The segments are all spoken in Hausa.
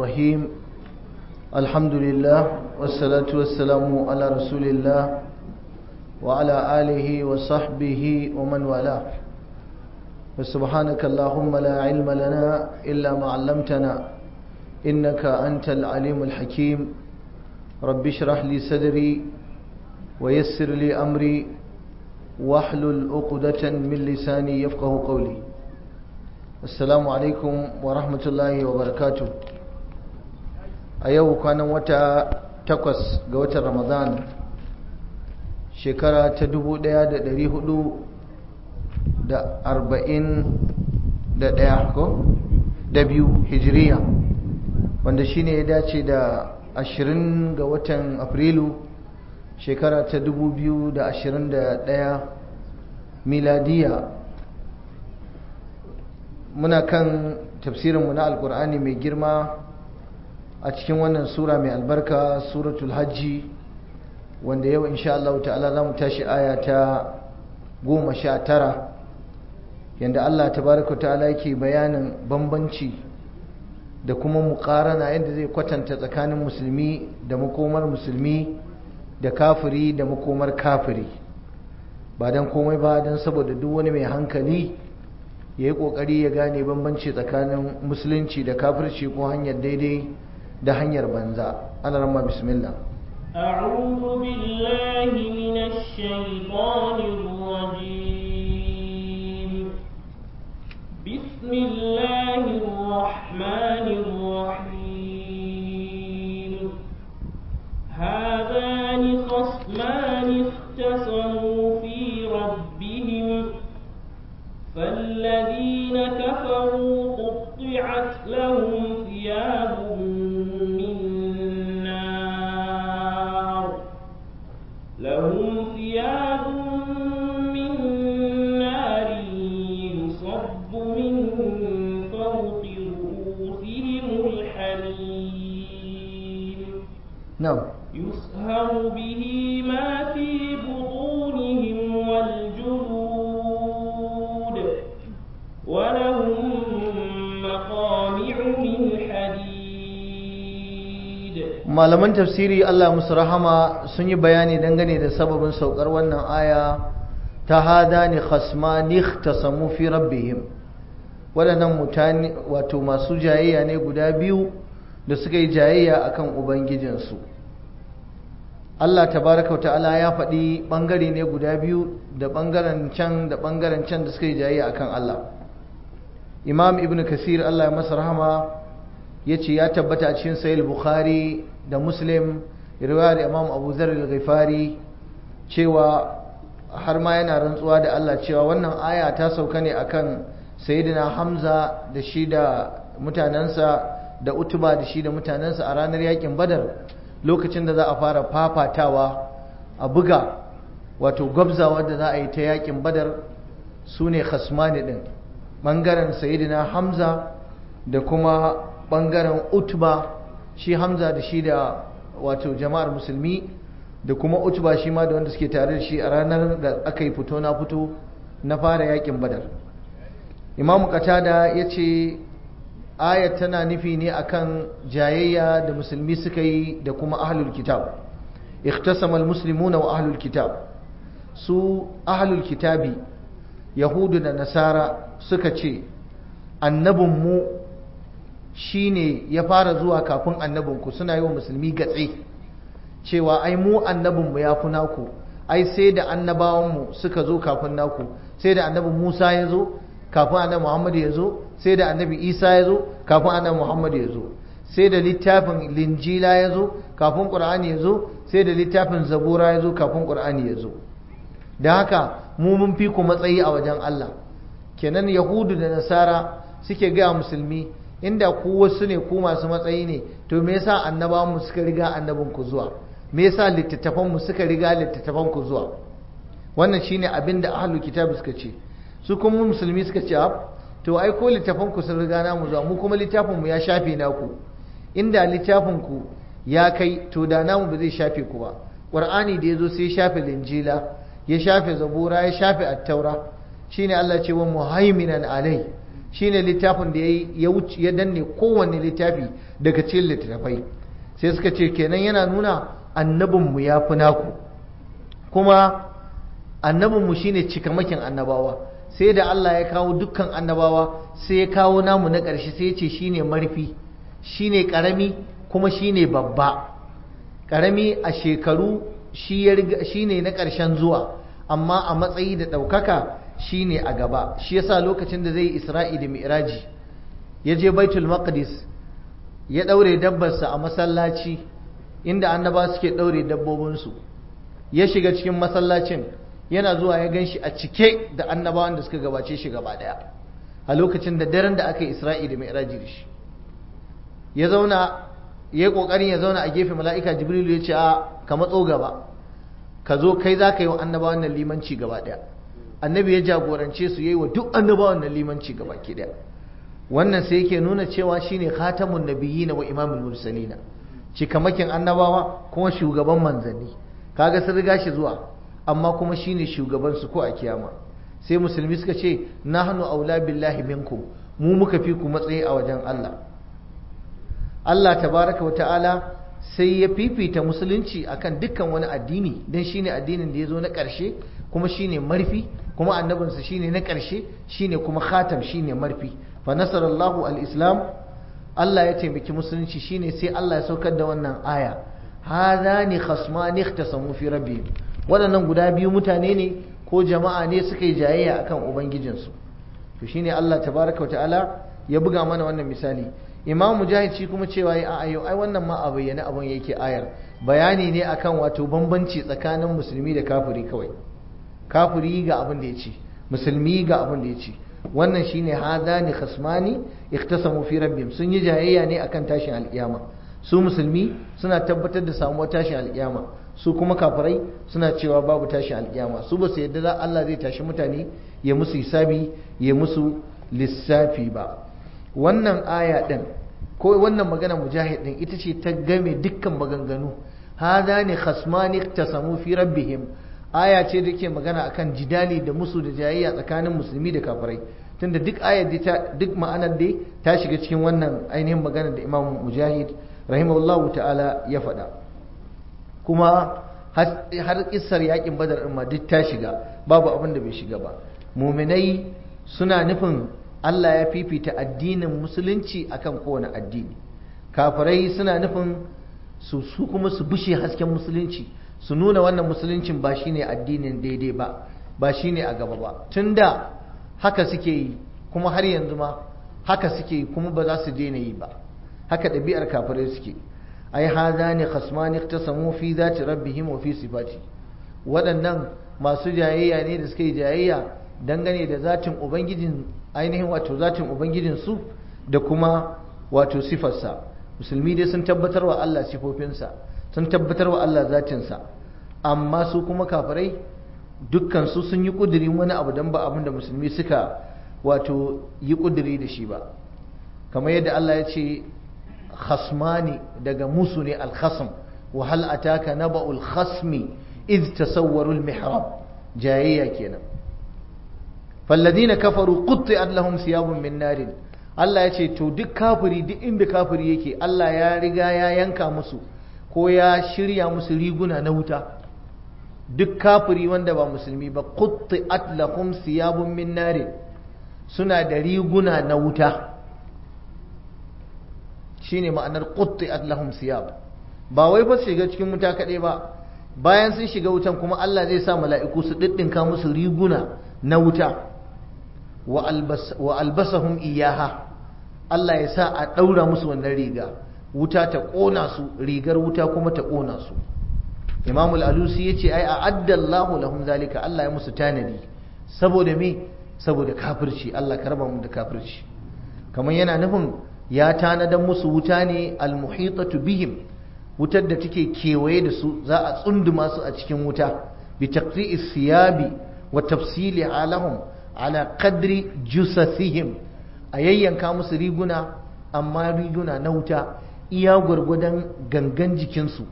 الرحيم الحمد لله والصلاة والسلام على رسول الله وعلى آله وصحبه ومن والاه وسبحانك اللهم لا علم لنا إلا ما علمتنا إنك أنت العليم الحكيم رب اشرح لي صدري ويسر لي أمري واحلل عقدة من لساني يفقه قولي السلام عليكم ورحمة الله وبركاته أيوه كان وتا تقص قوة رمضان شكرا تدبو ديا دري هدو دا 40 da ɗaya ko da biyu hijiriya wanda shine ya dace da 20 ga watan afrilu shekara ta 2021 miladiya. Muna kan tafsirinmu na alkur'ani mai girma a cikin wannan sura mai albarka suratul hajji wanda yau insha Allah ta'ala za mu tashi aya ta 19 yanda Allah tabaraka ta'ala yake bayanin bambanci da kuma muqarana yadda zai kwatanta tsakanin musulmi da makomar musulmi da kafiri da makomar kafiri ba dan komai ba dan saboda duk wani mai hankali yayi kokari ya gane bambanci tsakanin musulunci da kafirci ko hanyar daidai da hanyar banza. Allah ramma bismillah. a'udhu billahi minash shaitanir rajim bismillahir rahmanir rahim hadani khasmani ikhtasamu fi rabbihim فالذين كفروا قطعت لهم ثياب من نار يصب من فوق رؤوسهم الحميم نعم يسهر به ما في بطونهم والجلود ولهم مقامع من حديد. malaman tafsiri Allah musu rahama sun yi bayani dangane da sababin saukar wannan aya ta hadani khasmani ikhtasamu fi rabbihim. waɗannan mutane wato masu jayayya ne guda biyu da suka yi jayayya akan ubangijinsu. Allah tabaraka ta'ala ya faɗi ɓangare ne guda biyu da ɓangaren can da ɓangaren can da suka yi jayayya akan Allah. Imam Ibn Kasir Allah ya masa rahama ya ce ya tabbata a cikin Sahih Bukhari da Muslim riwayar Imam Abu Dharr al-Ghifari cewa har ma yana rantsuwa da Allah cewa wannan aya ta sauka ne akan Sayyidina Hamza da shi da mutanansa da Utba da shi da mutanansa a ranar yakin Badar lokacin da za a fara fafatawa a buga wato gwabzawa da za a yi ta yakin Badar sune khasmani din bangaren Sayyidina Hamza da kuma bangaren Utba, shi Hamza da shi da wato jama'ar musulmi da kuma Utba shi ma da wanda suke tare da shi a ranar da aka yi fito na fito na fara yakin Badar. Imam Qatada ya ce ayat tana nufi ne akan jayayya da musulmi suka yi da kuma ahlul kitab. Ikhtasama almuslimuna wa ahlul kitab. Su ahlul kitabi Yahudu da Nasara suka ce annabinmu shine ya fara zuwa kafin annabinku, suna yi wa musulmi gatse cewa ai mu annabinmu ya fi naku, ai sai da annabawanmu suka zo kafin naku, sai da annabi Musa ya zo kafin annabi Muhammad ya zo, sai da annabi Isa ya zo kafin annabi Muhammad ya zo, sai da littafin Linjila ya zo kafin Qur'ani ya zo, sai da littafin Zabura ya zo kafin Qur'ani ya zo. Da haka mu mun fi ku matsayi a wajen Allah. Kenan Yahudu da Nasara suke ga musulmi inda ku wasu ne ku masu matsayi ne to me yasa annabawanmu suka riga annabinku zuwa, me yasa littattafanmu suka riga littattafanku zuwa? Wannan shine abin da ahlul kitab suka ce. Su kuma musulmi suka ce to ai ko littafanku sun riga namu zuwa, mu kuma littafinmu ya shafe naku. Inda littafinku ya kai to da namu ba zai shafe ku ba. Qur'ani da yazo sai ya shafe Linjila, ya shafe Zabura, ya shafe At-Taura. Shine Allah ce wa muhaiminan alai, shine littafin da ya danne kowanne littafi daga cikin littattafai. sai suka ce kenan yana nuna annabinmu ya fi naku, kuma annabinmu shine cikamakin annabawa. sai da Allah ya kawo dukkan annabawa sai ya kawo namu na ƙarshe, sai ya ce shine marfi, shine ƙarami kuma shine babba. Ƙarami a shekaru shine na ƙarshen zuwa, amma a matsayi da ɗaukaka shine a gaba. Shi yasa lokacin da zai Isra'i da Mi'raji ya je Baitul Maqdis ya ɗaure dabbarsa a masallaci inda annaba suke ɗaure dabbobinsu, ya shiga cikin masallacin, yana zuwa ya gan shi a cike da annabawan da suka gabace shi gaba ɗaya a lokacin da daren da aka yi Isra'i da Mi'raji da shi. Ya zauna, ya yi ƙoƙarin ya zauna a gefe, mala'ika Jibrilu ya ce a ka matso gaba, ka zo kai za ka yi wa annabawan nan limanci gaba ɗaya. Annabi ya jagorance su, ya yi wa duk annabawan nan limanci gaba ke ɗaya. Wannan sai yake nuna cewa shine khatamun nabiyina wa imamul mursalina, cikamakin annabawa kuma shugaban manzanni. Kaga sun riga shi zuwa, amma kuma shine shugaban su ko a kiyama. Sai musulmi suka ce nahnu aula billahi minkum, mu muka fi ku matsayi a wajen Allah. Allah tabaraka wa ta'ala sai ya fifita musulunci akan dukkan wani addini, dan shine addinin da ya zo na ƙarshe, kuma shine marfi, kuma annabinsa shine na ƙarshe, shine kuma khatam, shine marfi. fa nasarallahu al-islam, Allah ya taimaki musulunci, shine sai Allah ya saukar da wannan aya, hadani khasmani ikhtasamu fi rabbihim. Waɗannan guda biyu mutane ne ko jama'a ne suka yi jayayya akan ubangijinsu. To shine Allah tabaraka wa ta'ala ya buga mana wannan misali. Imam Mujahid shi kuma cewa ai wannan ma a bayyane abin yake ayar, bayani ne akan wato bambanci tsakanin musulmi da kafiri kawai. Kafiri ga abin da ya ce, musulmi ga abin da ya ce. Wannan shine hadani khasmani ikhtasamu fi rabbihim, sun yi jayayya ne akan tashin alkiyama. Su musulmi suna tabbatar da samuwar tashin alkiyama, su kuma kafirai suna cewa babu tashin alkiyama. Su ba su yadda da Allah zai tashi mutane ya musu hisabi, ya musu lissafi ba. Wannan aya din ko wannan magana Mujahid din ita ce ta game dukkan maganganu. hadani khasmani ikhtasamu fi rabbihim, aya ce da ke magana akan jidali da musu da jayayya tsakanin musulmi da kafirai, tunda duk ayar duk ma'anar da ta shiga cikin wannan ainihin magana da Imam Mujahid rahimahullahu ta'ala ya faɗa. Kuma har kissar yakin Badar din ma duk ta shiga, babu abin da bai shiga ba. Muminai suna nufin Allah ya fifita addinin musulunci akan kowane addini, kafirai suna nufin su kuma su bushe hasken musulunci, su nuna wannan musuluncin ba shine addinin daidai ba shine a gaba ba. Tunda haka suke yi, kuma har yanzu ma haka suke yi, kuma ba za su daina yi ba. Haka ɗabi'ar kafirai suke. ai hadani khasmani ikhtasamu fi zati rabbihim wa fi sifati, waɗannan masu jayayya ne da suke yi jayayya dangane da zatin ubangijin, ainihin wato zatin ubangijin su da kuma wato sifarsa. Musulmi dai sun tabbatar wa Allah sifofinsa, sun tabbatar wa Allah zatinsa, amma su kuma kafirai dukkan su sun yi kudirin wani abu dan ba abin da musulmi suka wato yi kudiri da shi ba. Kamar yadda Allah ya ce khasmani daga musu ne al-khasm, wa hal ataka naba'ul khasmi iz tasawwaru al-mihrab, jayayya kenan. falladina kafaru qutti'at lahum thiyabun min narin, Allah ya ce to duk kafiri, duk inda kafiri yake, Allah ya riga ya yanka musu ko ya shirya musu riguna na wuta. Duk kafiri wanda ba musulmi ba, qutti'at lahum thiyabun min narin, suna da riguna na wuta. Shine ma'anar qutti'at lahum thiyab. Ba wai ba su shiga cikin wuta kaɗai ba, bayan sun shiga wutan kuma Allah zai sa mala'iku su diddinka musu riguna na wuta. wa albasahum iyaha, Allah ya sa a ɗaura musu wannan riga, wuta ta ƙona su, rigar wuta kuma ta ƙona su. Imamul Alusi ya ce ai a'adda Allahu lahum zalika, Allah ya musu tanadi. Saboda me? Saboda kafirci. Allah ka raba mu da kafirci. Kamar yana nufin ya tanadan musu wuta ne almuhitatu bihim, wutar da take kewaye da su, za a tsunduma su a cikin wuta, bi taqti'is siyabi wa tafsili alahum ala qadri jusathihim, a yayyanka musu riguna, amma riguna na wuta iya gwargwadon gangan jikinsu.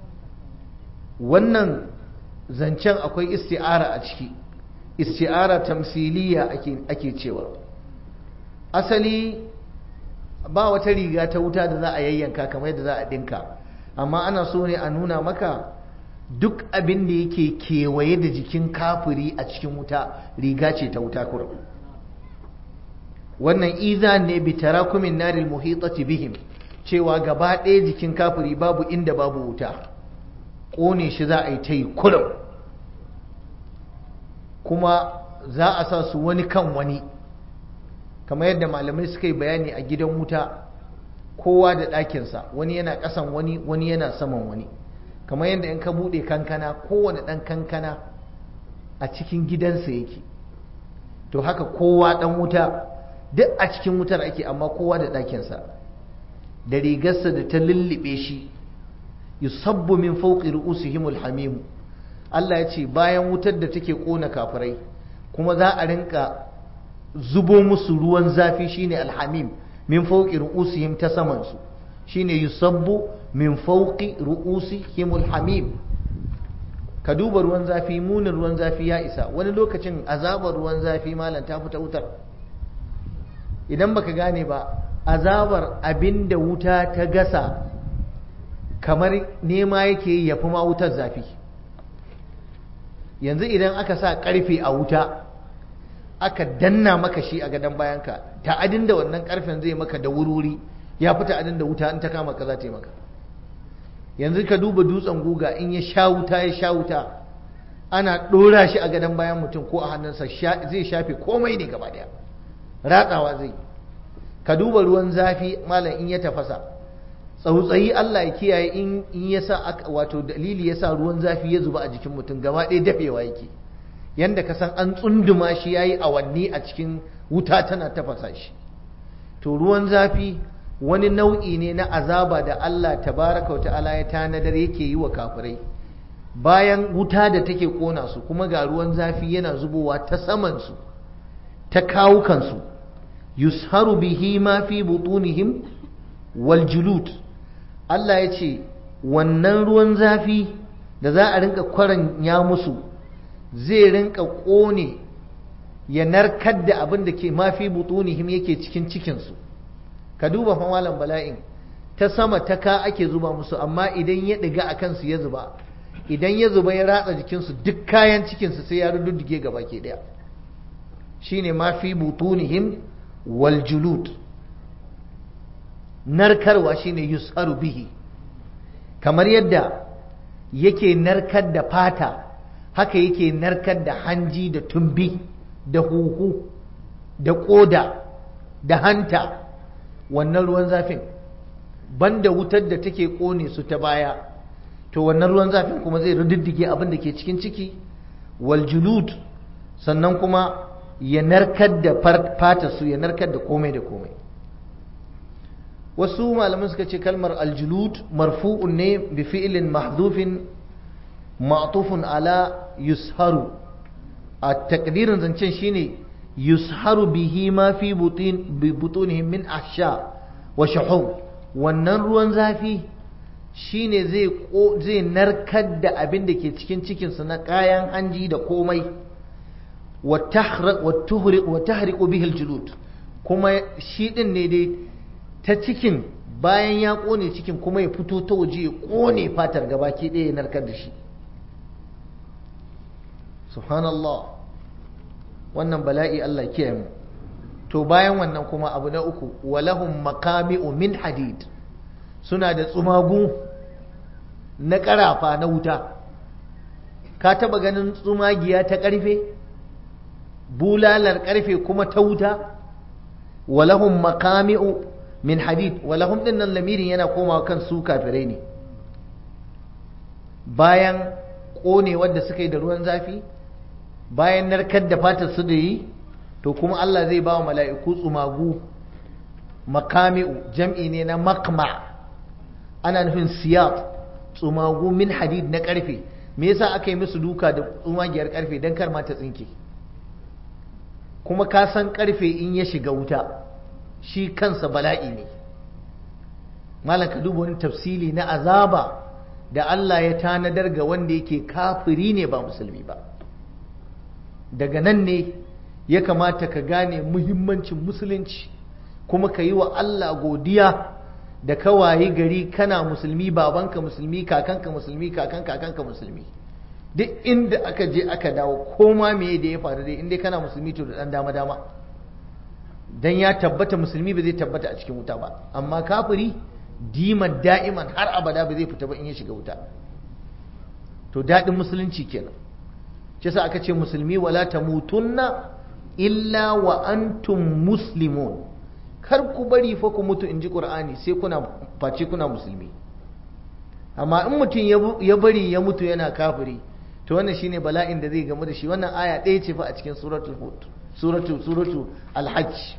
Wannan zancen akwai isti'ara a ciki, isti'ara tamsiliya ake cewa. asali ba wata riga ta wuta da za a yayyanka kamar yadda za a dinka, amma ana so ne a nuna maka duk abin da yake kewaye da jikin kafiri a cikin wuta riga ce ta wuta kurum. wannan izan ne bi tarakumin naril muhitati bihim, cewa gaba ɗaya jikin kafiri babu inda babu wuta, ƙone shi za a yi ta yi kurum, kuma za a sa su wani kan wani, kamar yadda malamai suka yi bayani a gidan wuta kowa da ɗakinsa, wani yana ƙasan wani, wani yana saman wani, kamar yadda in ka buɗe kankana kowane ɗan kankana a cikin gidansa yake, to haka kowa ɗan wuta duk a cikin wutar ake, amma kowa da ɗakinsa da rigarsa da ta lullube shi. yusabbu min fawqi ru'usihimul hamim, Allah ya ce bayan wutar da take ƙona kafirai kuma za a rinka zubo musu ruwan zafi shine alhamim, min fawqi ru'usihim ta saman su shine yusabbu min fawqi ru'usihimul hamim. ka duba ruwan zafi, munin ruwan zafi ya isa. wani lokacin azabar ruwan zafi malam ta fita wutar. idan baka gane ba, azabar abinda wuta ta gasa kamar nema yake yi ya fi ma wutar zafi. yanzu idan aka sa karfe a wuta aka danna maka shi a gadon bayanka, ta'adin da wannan karfen zai maka da wuri ya fi ta'adin da wuta in ta kama ka za ta yi maka. yanzu ka duba dutsen guga, in ya sha wuta ana ɗora shi a gadon bayan mutum ko a hannunsa zai shafe komai ne gaba daya, ratsawa zai. ka duba ruwan zafi malam in ya tafasa, tsautsayi Allah ya kiyaye in ya sa wato dalili ya sa ruwan zafi ya zuba a jikin mutum gaba ɗaya dafewa yake, yanda ka san an tsunduma shi yayi awanni a cikin wuta tana tafasa shi. to ruwan zafi wani nau'i ne na azaba da Allah tabaraka wa ta'ala ya tanadar yake yi wa kafirai, bayan wuta da take kona su kuma ga ruwan zafi yana zubowa ta saman su, ta kawukansu. yusharu bihi ma fi butunihim wal julud, Allah ya ce wannan ruwan zafi da za a rinka kwaranya musu zai rinka kone ya narkar da abin da ke ma fi butunihim yake cikin cikinsu. ka duba fa malam bala'in, ta sama ta ka ake zuba musu, amma idan ya ɗiga a kansu ya zuba, idan ya zuba ya ratsa jikinsu duk kayan cikinsu sai ya rududdige gaba ke ɗaya. shine ma fi butunihim wal julud, narkarwa shine yusharu bihi. kamar yadda yake narkar da fata, haka yake narkar da hanji da tumbi da huhu da koda da hanta. wannan ruwan zafin banda wutar da take kone su ta baya, to wannan ruwan zafin kuma zai rududdige abin da ke cikin ciki, wal julud, sannan kuma ya narkar da fata su, ya narkar da komai da komai. wasu malaman suka ce kalmar aljulud marfu'un ne bi fi'lin mahdhufin ma'tufun ala yusharu. a takdirin zancen shine yusharu bihi ma fi butunihim min ahsha wa shuhum. wannan ruwan zafi shine zai narkar da abin da ke cikin cikinsu na kayan hanji da komai. wa tahriqu bihi aljulud, kuma shi din ne dai ta cikin, bayan ya kone cikin kuma ya fito ta waje ya kone fatar gabaki ɗaya ya narkar da shi. subhanallah, wannan bala'i Allah kiyaye mu. to bayan wannan kuma abu na uku, walahum maqami'u min hadid, suna da tsumagu na karafa na wuta. ka taba ganin tsumagiya ta karfe, bulalar karfe kuma ta wuta? walahum maqami'u min hadid, walahum din nan lamirin yana komawa kan su kafirai ne. bayan kone wanda suka yi da ruwan zafi, bayan narkar da fatar su da yi, to kuma Allah zai ba wa mala'iku tsumagu, makami'u jam'i ne na makma, ana nufin siyat, tsumagu min hadid na karfe. me yasa aka yi musu duka da tsumagiyar karfe? don kar ma ta tsinke. kuma ka san karfe in ya shiga wuta shi kansa bala'i ne. malam ka duba wani tafsili na azaba da Allah ya tanadar ga wanda yake kafiri ne ba musulmi ba. daga nan ne ya kamata ka gane muhimmancin musulunci kuma ka yi wa Allah godiya da ka wayi gari kana musulmi, babanka musulmi, kakanka musulmi, kakanka musulmi. Duk inda aka je aka dawo koma meye da ya faru dai inda kana musulmi to da dan dama dama, dan ya tabbata musulmi ba zai tabbata a cikin wuta ba, amma kafiri diman da'iman har abada ba zai fita ba in ya shiga wuta. To daɗin musulunci kenan. shi yasa aka ce musulmi wala tamutunna illa wa antum muslimun, kar ku bari fa ku mutu inji Qur'ani sai kuna face kuna musulmi. Amma in mutum ya bari ya mutu yana kafiri, to wannan shine bala'in da zai gamu da shi. Wannan aya ɗaya ce fa a cikin suratul hud, suratu al-hajj.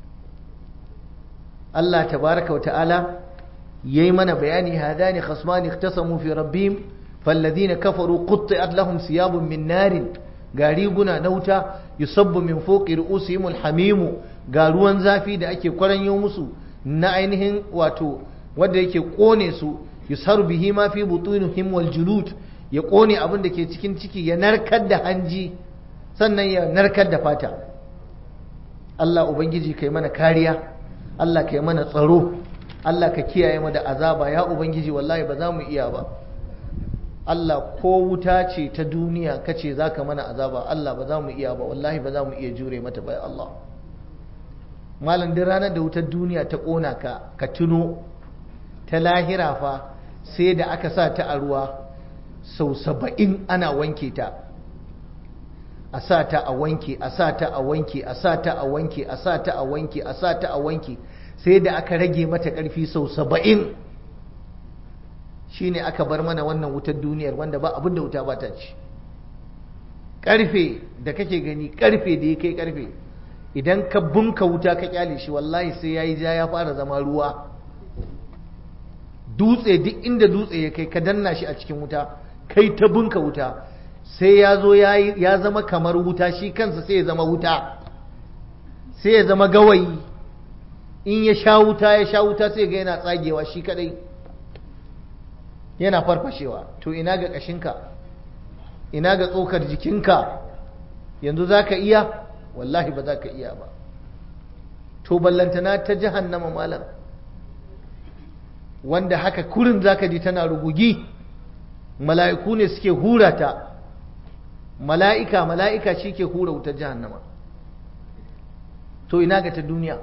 Allah tabaraka wa ta'ala yayi mana bayani, hadani khasmani ikhtasamu fi rabbihim falladhina kafaru qutti'at lahum siyabun min narin, ga riguna na wuta yusabbu min fawqi ru'usihim al-hamim, ga ruwan zafi da ake kwaranyo musu na ainihin wato wanda yake kone su, yusar bihi ma fi butunihim wal julud, ya kone abin da ke cikin ciki, ya narkar da hanji, sannan ya narkar da fata. Allah ubangiji kai mana kariya, Allah kai mana tsaro, Allah ka kiyaye mu da azaba ya ubangiji. Wallahi ba za mu iya ba Allah, ko wuta ce ta duniya kace zaka mana azaba, Allah ba za mu iya ba, wallahi ba za mu iya jure mata ba Allah. Malam, duk ranar da wutar duniya ta kona ka, ka tuno ta lahira fa sai da aka sa ta a ruwa sau 70 ana wanke ta, a sa ta a wanke, a sa ta a wanke, a sa ta a wanke, a sa ta a wanke, a sa ta a wanke, sai da aka rage mata ƙarfi sau 70. Shine aka bar mana wannan wutar duniyar wanda ba abin da wuta ba ta ci. Ƙarfe da kake gani, ƙarfe da ya kai ƙarfe, idan ka bunka wuta ka kyale shi wallahi sai yayi ja ya fara zama ruwa. Dutse, duk inda dutse ya kai ka danna shi a cikin wuta, kai ta bunka wuta, sai ya zo ya zama kamar wuta, shi kansa sai ya zama wuta, sai ya zama gawayi. In ya sha wuta sai ga yana tsagewa shi kadai, yana farfashewa. To ina ga kashinka, ina ga tsokar jikinka, yanzu za ka iya? Wallahi ba za ka iya ba. To ballantana ta jahannama malam, wanda haka kurin za ka ji tana rugugi, mala'iku ne suke hura ta, mala'ika shi ke hura wutar jahannama. To ina ga ta duniya?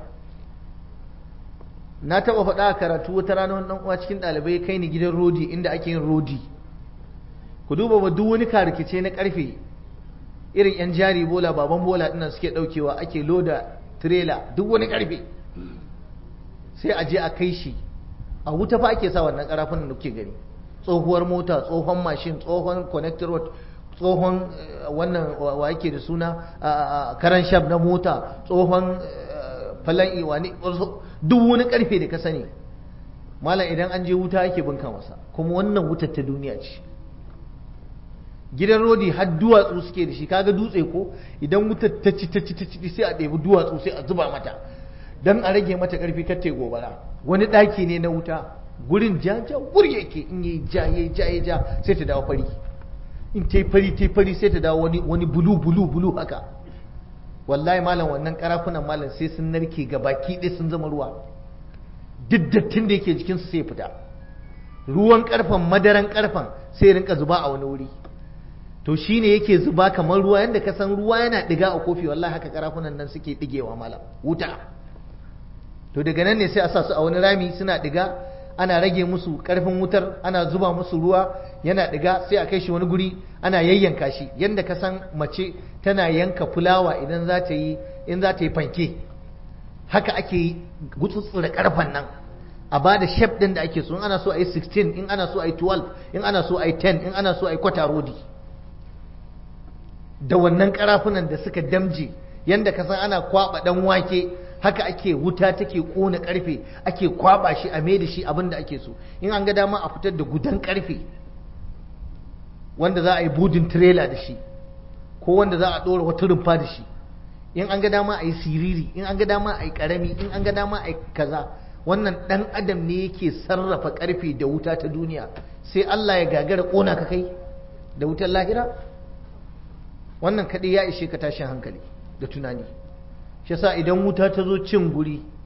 Na taɓa faɗa a karatu wata rana wani uwa cikin ɗalibai kai ni gidan rodi, inda ake yin rodi. Ku duba ba duk wani karikice na ƙarfe irin 'yan jari bola, baban bola ɗinnan suke ɗaukewa, ake loda tirela, duk wani ƙarfe sai a je a kai shi a wuta fa ake sa wannan ƙarafunan da kuke gani. Tsohuwar mota, tsohon mashin, tsohon connector rod, tsohon wannan wa yake da suna karan shab na mota, tsohon falan iwani, duk wani karfe da ka sani malam, idan an je wuta ake bunka masa. Kuma wannan wutar ta duniya ce. Gidan rodi har duwatsu suke da shi, kaga dutse ko, idan wutar ta ci sai a ɗebi duwatsu sai a zuba mata don a rage mata ƙarfi kar ta gobara. Wani ɗaki ne na wuta, gurin jaja wuri yake, in yi ja sai ta dawo fari, in ta yi fari sai ta dawo wani bulu haka. Wallahi malam, wannan karafunan malam sai sun narke ga baki ɗaya sun zama ruwa, duk dattin da yake jikinsu sai fita. Ruwan karfen, madaran karfen sai rinka zuba a wani wuri. To shine yake zuba kamar ruwa, yadda ka san ruwa yana ɗiga a kofi, wallahi haka karafunan nan suke ɗigewa malam, wuta. To daga nan ne sai a sa su a wani rami suna ɗiga, ana rage musu karfin wutar, ana zuba musu ruwa yana ɗiga, sai a kai shi wani guri ana yayyanka shi, yadda ka san mace tana yanka fulawa idan za ta yi fanke, haka ake yi, gutsutsura karfen nan a ba da shef ɗin da ake so. In ana so a yi 16, in ana so a yi 12, in ana so a yi 10, in ana so a yi kwata rodi. Da wannan karafunan da suka damje, yadda ka san ana kwaba dan wake, haka ake wuta take kona karfe, ake kwaba shi a mai da shi abin da ake so. In an ga dama a fitar da gudan karfe wanda za a yi budin trailer da shi, ko wanda za a ɗora wata rumfa da shi. In an ga dama a yi siriri, in an ga dama a yi ƙarami, in an ga dama a yi kaza. Wannan ɗan adam ne yake sarrafa ƙarfe da wuta ta duniya, sai Allah ya gagara ƙona ka kai da wutar lahira? Wannan kaɗai ya ishe ka tashin hankali da tunani. Shi yasa idan wuta ta zo cin guri,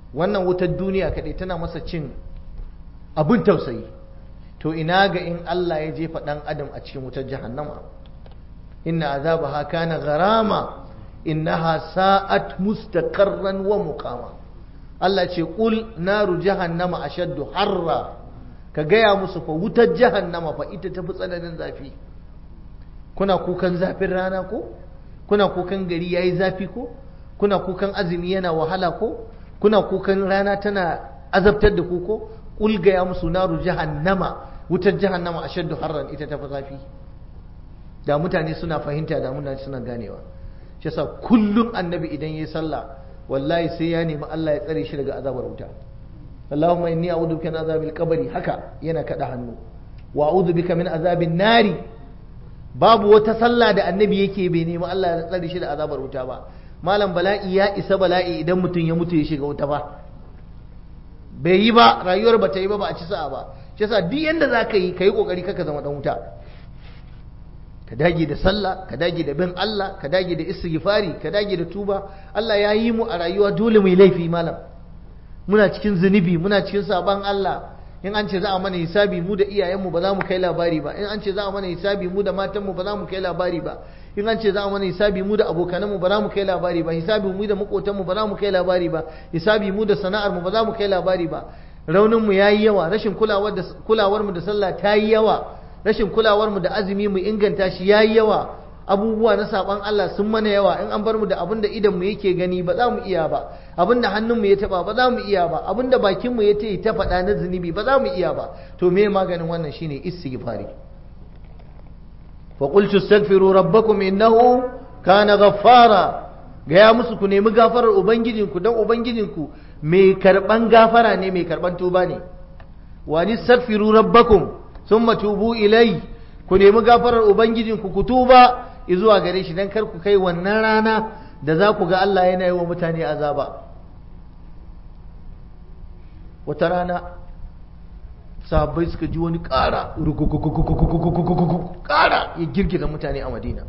wannan wutar duniya kaɗai tana masa cin abin tausayi, to ina ga in Allah ya jefa ɗan adam a cikin wutar jahannama. inna azabaha kana gharama innaha sa'at mustaqarran wa muqama. Allah ce qul naru jahannama ashaddu harra, ka gaya musu fa wutar jahannama fa ita tafi tsananin zafi. Kuna kukan zafin rana ko? Kuna kukan gari yayi zafi ko? Kuna kukan azumi yana wahala ko? Kuna kukan rana tana azabtar da ku ko? Qul gaya musu naru jahannama, wutar jahannama ashaddu harran ita tafi zafi. Da mutane suna fahimta, da mutane suna ganewa. Shi yasa kullum annabi idan yayi sallah wallahi sai ya nemi Allah ya tsare shi daga azabar wuta. Allahumma inni a'udhu bika min azabil qabri, haka yana kada hannu. Wa a'udhu bika min azabin nari. Babu wata sallah da annabi yake bai nemi Allah ya tsare shi da azabar wuta ba. Malam bala'i ya isa bala'i idan mutum ya mutu ya shiga wuta ba. Bai yi ba, rayuwar ba ta yi ba, ba a ci sa'a ba. Shi yasa duk yanda zaka yi kai kokari kaka zama dan wuta. Ka dage da sallah, ka dage da bin Allah, ka dage da istighfari, ka dage da tuba. Allah ya yi mu a rayuwa dole mai laifi malam. Muna cikin zunubi, muna cikin saban Allah. In an ce za a mana hisabi mu da iyayenmu ba za mu kai labari ba. In an ce za a mana hisabi mu da matanmu ba za mu kai labari ba. In an ce za a mana hisabi mu da abokananmu ba za mu kai labari ba. Hisabi mu da makotanmu ba za mu kai labari ba. Hisabi mu da sana'armu ba za mu kai labari ba. Rauninmu ya yi yawa, rashin kulawarmu da sallah ta yi yawa. Rashin kulawarmu da azumi mu inganta shi ya yi yawa. Abubuwa na saban Allah sun mana yawa. In an bar mu da abin da idanmu yake gani ba za mu iya ba. Abin da hannunmu ya taba ba za mu iya ba. Abin da bakinmu ya ta faɗa na zunubi ba za mu iya ba. To me maganin wannan shine istighfari. Fa qultu astaghfiru rabbakum innahu kana ghaffara. Gaya musu ku nemi gafarar ubangijinku, dan ubangijinku mai karban gafara ne, mai karban tuba ne. Wa nistaghfiru rabbakum thumma tubu ilai. Ku nemi gafarar ubangijinku ku tuba zuwa gare shi, dan kar ku kai wannan rana da za ku ga Allah yana yi wa mutane azaba. Wata rana sahabbai suka ji wani ƙara ƙara ya girgiza mutane a Madina.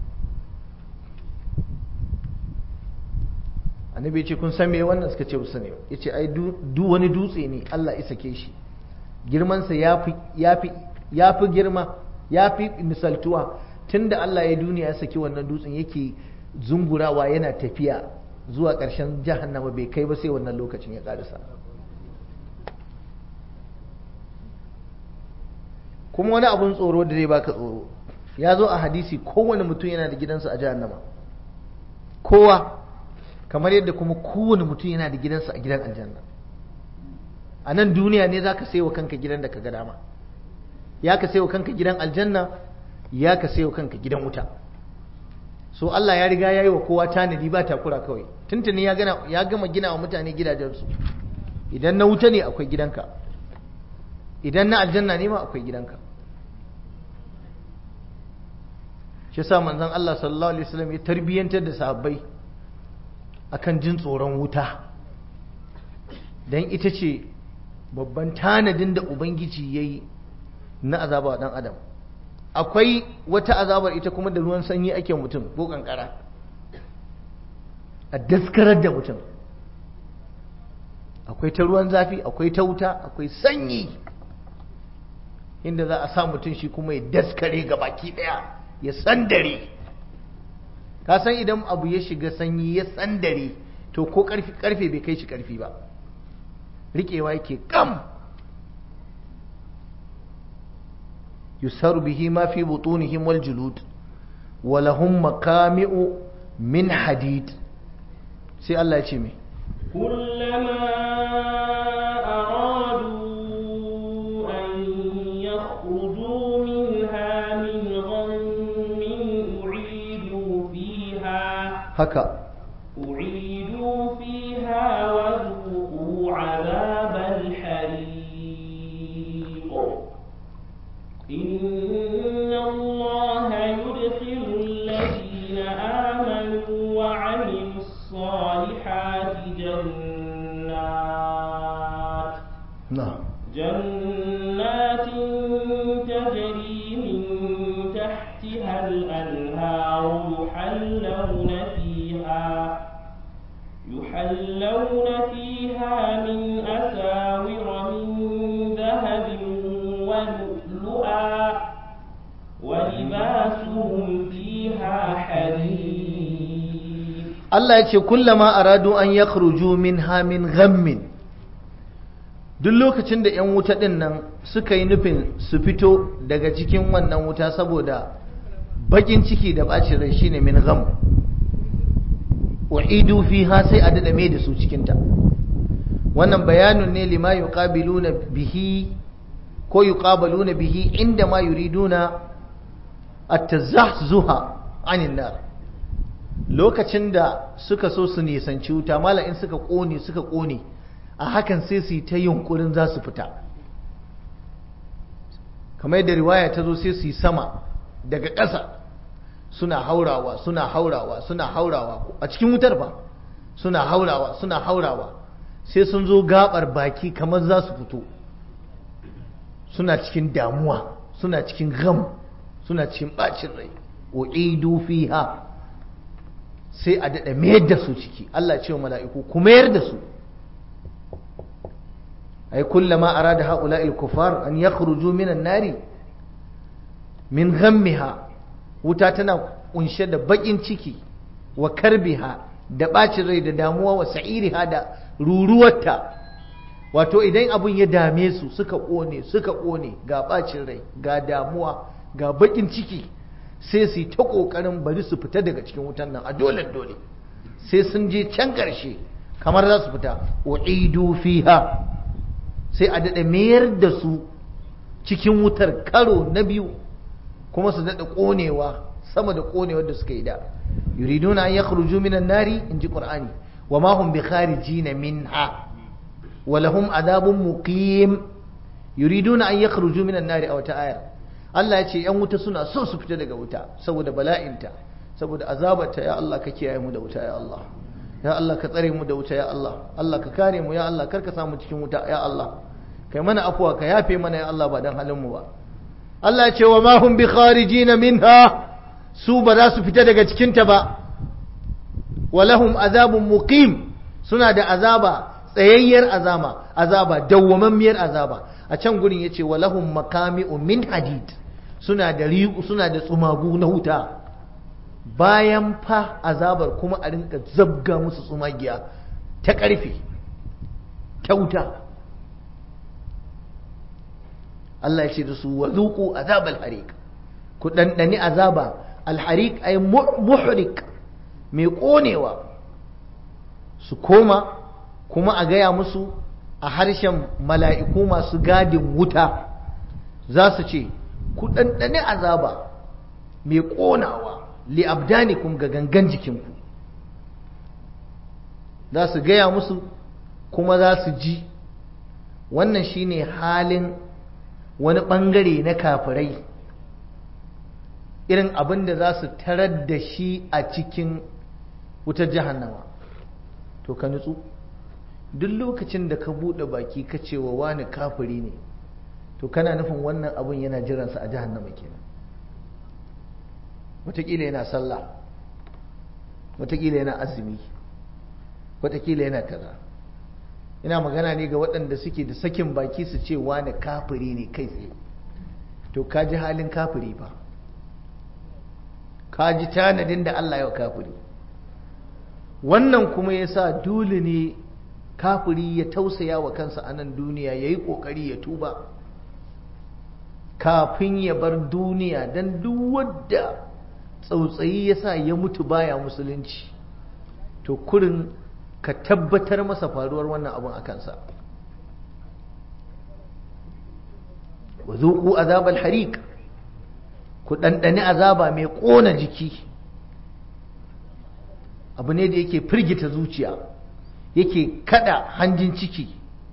Annabi ya ce kun san me wannan? Suka ce ba sani. Ya ce ai duk wani dutse ne Allah ya sake shi, girmansa ya fi girma, ya fi misaltuwa. Tunda Allah ya duniya ya saki wannan dutsen yake zungurawa yana tafiya zuwa ƙarshen jahannama, bai kai ba sai wannan lokacin ya ƙarisa. Kuma wani abun tsoro da zai baka tsoro, ya zo a hadisi kowane mutum yana da gidansa a jahannama, kowa, kamar yadda kuma kowane mutum yana da gidansa a gidan aljanna. A nan duniya ne za ka sai wa kanka gidan da ka ga dama, ya ka sai wa kanka gidan aljanna, ya ka sai wa kanka gidan wuta. So Allah ya riga ya yi wa kowa tanadi ba takura kawai. Tuntuni ya gama gina wa mutane gidajensu. Idan na wuta ne akwai gidanka, idan na aljanna ne ma akwai gidanka. Shi sa manzon Allah sallallahu alaihi wasallam ya tarbiyantar da sahabbai akan jin tsoron wuta, dan ita ce babban tanadin da ubangiji yayi na azaba dan adam. Akwai wata azabar ita kuma da ruwan sanyi ake mutum ko kankara, a daskarar da mutum. Akwai ta ruwan zafi, akwai ta wuta, akwai sanyi, inda za a sa mutum shi kuma ya daskare ga baki daya, ya sandare. Ka san idan abu ya shiga sanyi ya sandare, to ko karfe bai kai shi karfi ba, riƙewa yake kam. yusaru bihi ma fi butunihim wal julud wa lahum maqami'u min hadid. Sai Allah ya ce me, kullama aradu an yakhruju minha min ghammin u'idu fiha, haka u'idu fiha wa dhuqu 'adhabal hariq. إن الله يدخل الذين آمنوا وعملوا الصالحات جنات تجري من تحتها الأنهار يحلون فيها ولؤلؤا ولباسهم فيها حرير. Allah ya ce kullama aradu an yakhruju minha min ghammin, duk lokacin da 'yan wuta ɗin nan suka yi nufin su fito daga cikin wannan wuta saboda bakin ciki da ɓacin rai shine min gham, u'idu fiha sai a dada mai da su cikinta. wannan bayanun ne lima yuqabiluna bihi ko yuqabaluna bihi inda ma yuriduna at-tazahzuha 'anil nar. lokacin da suka so su nisanci wuta, mala in suka kone a hakan sai su yi ta yunkurin za su fita, kamar yadda riwaya ta zo sai su yi sama daga ƙasa suna haurawa a cikin wutar ba, suna haurawa sai sun zo gabar baki kamar za su fito, suna cikin damuwa, suna cikin gam, suna cikin bacin rai. u'idu fiha sai a daɗa mayar da su ciki. Allah ce wa mala'iku ku mayar da su. ai kullama arada haula'il kufar an yakhruju minan nari min ghammiha, wuta tana kunshe da bakin ciki, wa karbiha da bacin rai da damuwa, wa sa'iriha da ruruwarta. wato idan abun ya dame su suka kone ga bacin rai ga damuwa ga bakin ciki, sai su yi ta kokarin bari su fita daga cikin wutan nan a dole sai sun je can karshe kamar za su fita. u'idu fiha sai a daɗa mayar da su cikin wutar karo na biyu, kuma su daɗa ƙonewa sama da ƙonewar da suka yi da. yuriduna an yakhruju minan nari, in ji ƙur'ani, wa ma hum bi kharijina minha wa lahum adabun muqim. yuriduna an yakhruju minan nari a wata ayar Allah ya ce yan wuta suna so su fita daga wuta saboda bala'inta, saboda azabarta. ya Allah ka kiyaye mu da wuta, ya Allah. ya Allah ka tsare mu da wuta, ya Allah. Allah ka kare mu, ya Allah, kar ka samu cikin wuta, ya Allah. kai mana afuwa, ka yafe mana, ya Allah, ba dan halin mu ba. Allah ya ce wa ma hum bi kharijina minha, su ba za su fita daga cikin ta ba. wa lahum azabun muqim, suna da azaba, tsayayyar azaba dawwamammiyar azaba. a can gurin yace wa lahum makami'u min hadid, suna da tsumagu na wuta. bayan fa azabar kuma a rinka zabga musu tsumagiya ta ƙarfe ta wuta. Allah ya ce da su wa zuqu azab al-hariq, ku dandani azaba al-hariq ay muhriq, mai konewa. su koma kuma a gaya musu a harshen mala'iku masu gadin wuta, za su ce ku dandani azaba mai konawa li abdanikum, ga gangan jikinku. za su gaya musu kuma za su ji. wannan shine halin wani bangare na kafirai, irin abin da za su tarar da shi a cikin wutar jahannama. to ka nutsu, duk lokacin da ka buɗe baki ka ce wa wani kafiri ne, to kana nufin wannan abin yana jiransa a jahannama kenan. wataƙila yana sallah, wataƙila yana azumi, wataƙila yana kaza. ina magana ne ga waɗanda suke da sakin baki su ce wani kafiri ne kai tsaye. to ka ji halin kafiri ba, ka ji tanadin da Allah ya wa kafiri. wannan kuma ya sa dole ne kafiri ya tausaya wa kansa a nan duniya, ya yi ƙoƙari ya tuba kafin ya bar duniya. don duk wadda tsautsayi ya sa ya mutu baya musulunci, to kurin ka tabbatar masa faruwar wannan abun a kansa. wa zuqu azabal hariq, ku ɗanɗani azaba mai ƙona jiki. abu ne da yake firgita zuciya, yake kada hanjin ciki.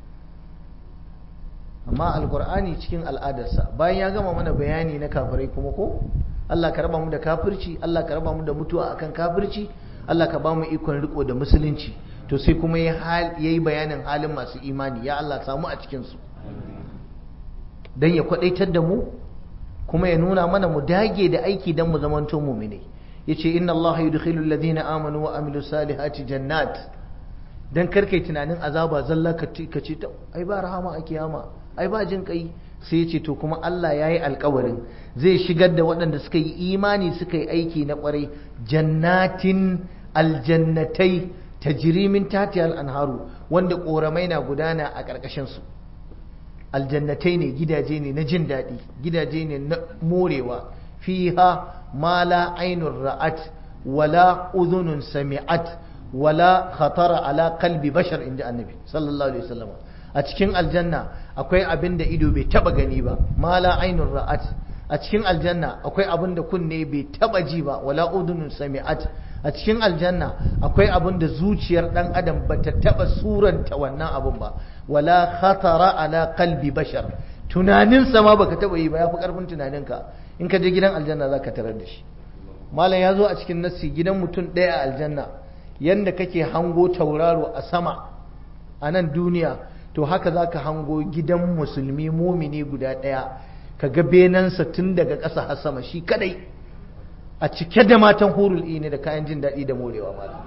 amma alkur'ani cikin al'adarsa bayan ya gama mana bayani na kafirai kuma ko Allah ka raba mu da kafirci, Allah ka raba mu da mutuwa akan kafirci, Allah ka ba mu ikon riko da musulunci. to sai kuma yayi bayanin halin masu imani. ya Allah samu a cikin su, dan ya kwadaitar da mu kuma ya nuna mana mu dage da aiki dan mu zamanto mu'mini. yace inna Allah yudkhilu alladhina amanu wa amilus salihati jannat. dan karkai tunanin azaba zalla ka ce ta ai ba rahama a kiyama, ai ba jin kai, sai ce to kuma Allah ya yi alkawarin zai shigar da waɗanda suka yi imani suka yi aiki na ƙwarai jannatin aljannatai tajri min tahtiha al-anharu wanda ƙoramai na gudana a ƙarƙashinsu. Aljannatai ne gidaje ne na jin daɗi, gidaje ne na morewa, fiha ma la ainun ra'at wala udhunun sami'at wala khatara ala qalbi bashar, inda annabi sallallahu alaihi wasallam. A cikin aljanna akwai abin da ido bai taba gani ba, ma la ainun ra'at. A cikin aljanna akwai abin da kunne bai taba ji ba, wala udhunun sami'at. A cikin aljanna akwai abin da zuciyar dan adam bata taba suranta wannan abin ba, wala khatara ala qalbi bashar, tunaninsa ma baka taba yi ba, yafi karfin tunaninka. In ka je gidan aljanna zaka tarar da shi. Malam ya zo a cikin nassi, gidan mutum ɗaya a aljanna yanda kake hango tauraro a sama a nan duniya, to haka zaka hango gidan musulmi mumini guda ɗaya, ka ga benansa tun daga ƙasa har sama shi kadai, a cike da matan hurul ini da kayan jin daɗi da morewa. malam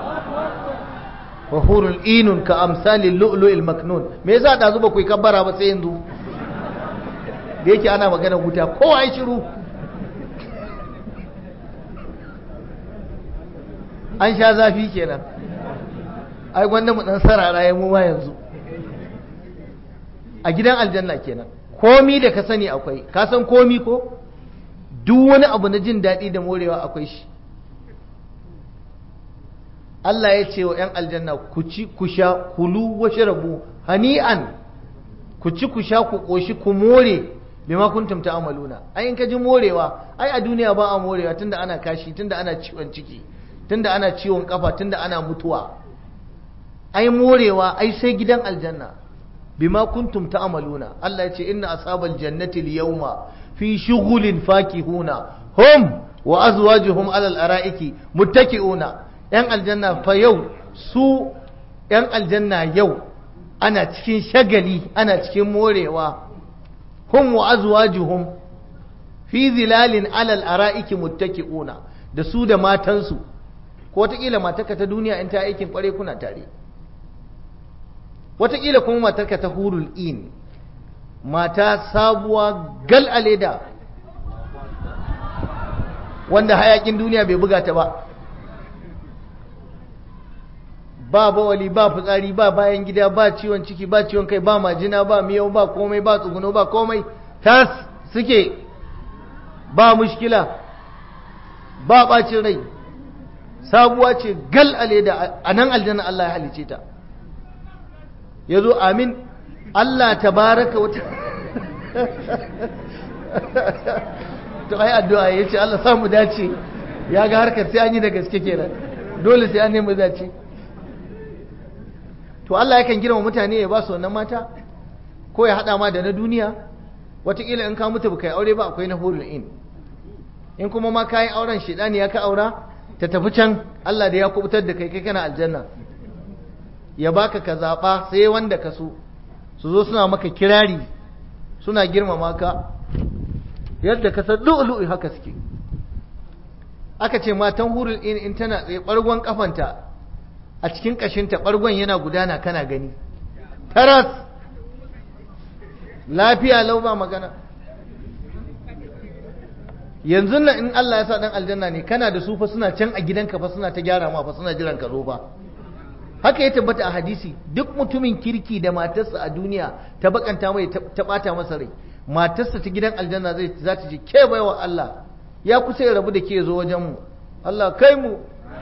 wa hurul inun ka amsalil lu'lu'il maknun. Me yasa da zuba ku yi kabbara ba sai yanzu da yake ana magana wuta, kowa ya shiru. An sha zafi kenan, ai gwanda mu dan sarara ya mu ma yanzu. A gidan aljanna kenan komi da ka sani akwai, ka san komi ko? Duk wani abu na jin daɗi da morewa akwai shi. Allah ya ce wa 'yan aljanna ku ci ku sha, kulu washrabu hani'an, ku ci ku sha ku ƙoshi ku more bima kuntum ta'maluna. Ai in ka ji morewa, ai a duniya ba a morewa tunda ana kashi, tunda ana ciwon ciki, tunda ana ciwon kafa, tunda ana mutuwa. Ai morewa ai sai gidan aljanna. Bima kuntum ta'maluna. Allah ya ce inna ashabal jannati al-yawma fi shughulin fakihuna hum wa azwajuhum ala al-ara'iki muttaki'una. Yan aljanna fa yau, su yan aljanna yau ana cikin shagali, ana cikin morewa. Hum wa azwajuhum fi zilalin ala al-ara'iki muttaki'una. Da su da matansu, ko wataƙila matarka ta duniya in ta aikin kware kuna tare, wataƙila kuma matarka ta hurul in, mata sabuwa gal a leda wanda hayakin duniya bai buga ta ba, ba bawali, ba fitsari, ba bayan gida, ba ciwon ciki, ba ciwon kai, ba majina, ba miyau, ba komai, ba tsuguno, ba komai, tas suke, ba mushkila, ba ɓacin rai, sabuwa ce gal a leda. A nan aljanna Allah ya halice ta. Ya zo amin Allah tabaraka wata to ai addu'a ya ce Allah samu dace, ya ga harkar sai an yi da gaske kenan, dole sai an nemi dace. To Allah yakan girma mutane ya ba su wannan mata, ko ya haɗa ma da na duniya. Wataƙila in ka mutu ba kai aure ba, akwai na hurul in. In kuma ma ka yi auren shaidani ya ka aura, ta tafi can, Allah da ya kubutar da kai, kai kana aljanna, ya baka ka zaɓa sai wanda ka so, su zo suna maka kirari, suna girmama ka yadda ka san lu'lu'i haka suke. Aka ce matan hurul in tana tsaye, ɓargon kafanta a cikin ƙashinta ɓargon yana gudana kana gani, taras, lafiya lau ba magana. Yanzu nan in Allah ya sa dan aljanna ne, kana da su fa suna can a gidanka fa, suna ta gyara ma fa, suna jiran ka zo fa. Haka ya tabbata a hadisi, duk mutumin kirki da matarsa a duniya ta bakanta mai, ta bata masa rai, matarsa ta gidan aljanna za ta ce ke baiwa Allah, ya kusa ya rabu da ke zo wajen mu, Allah kai mu.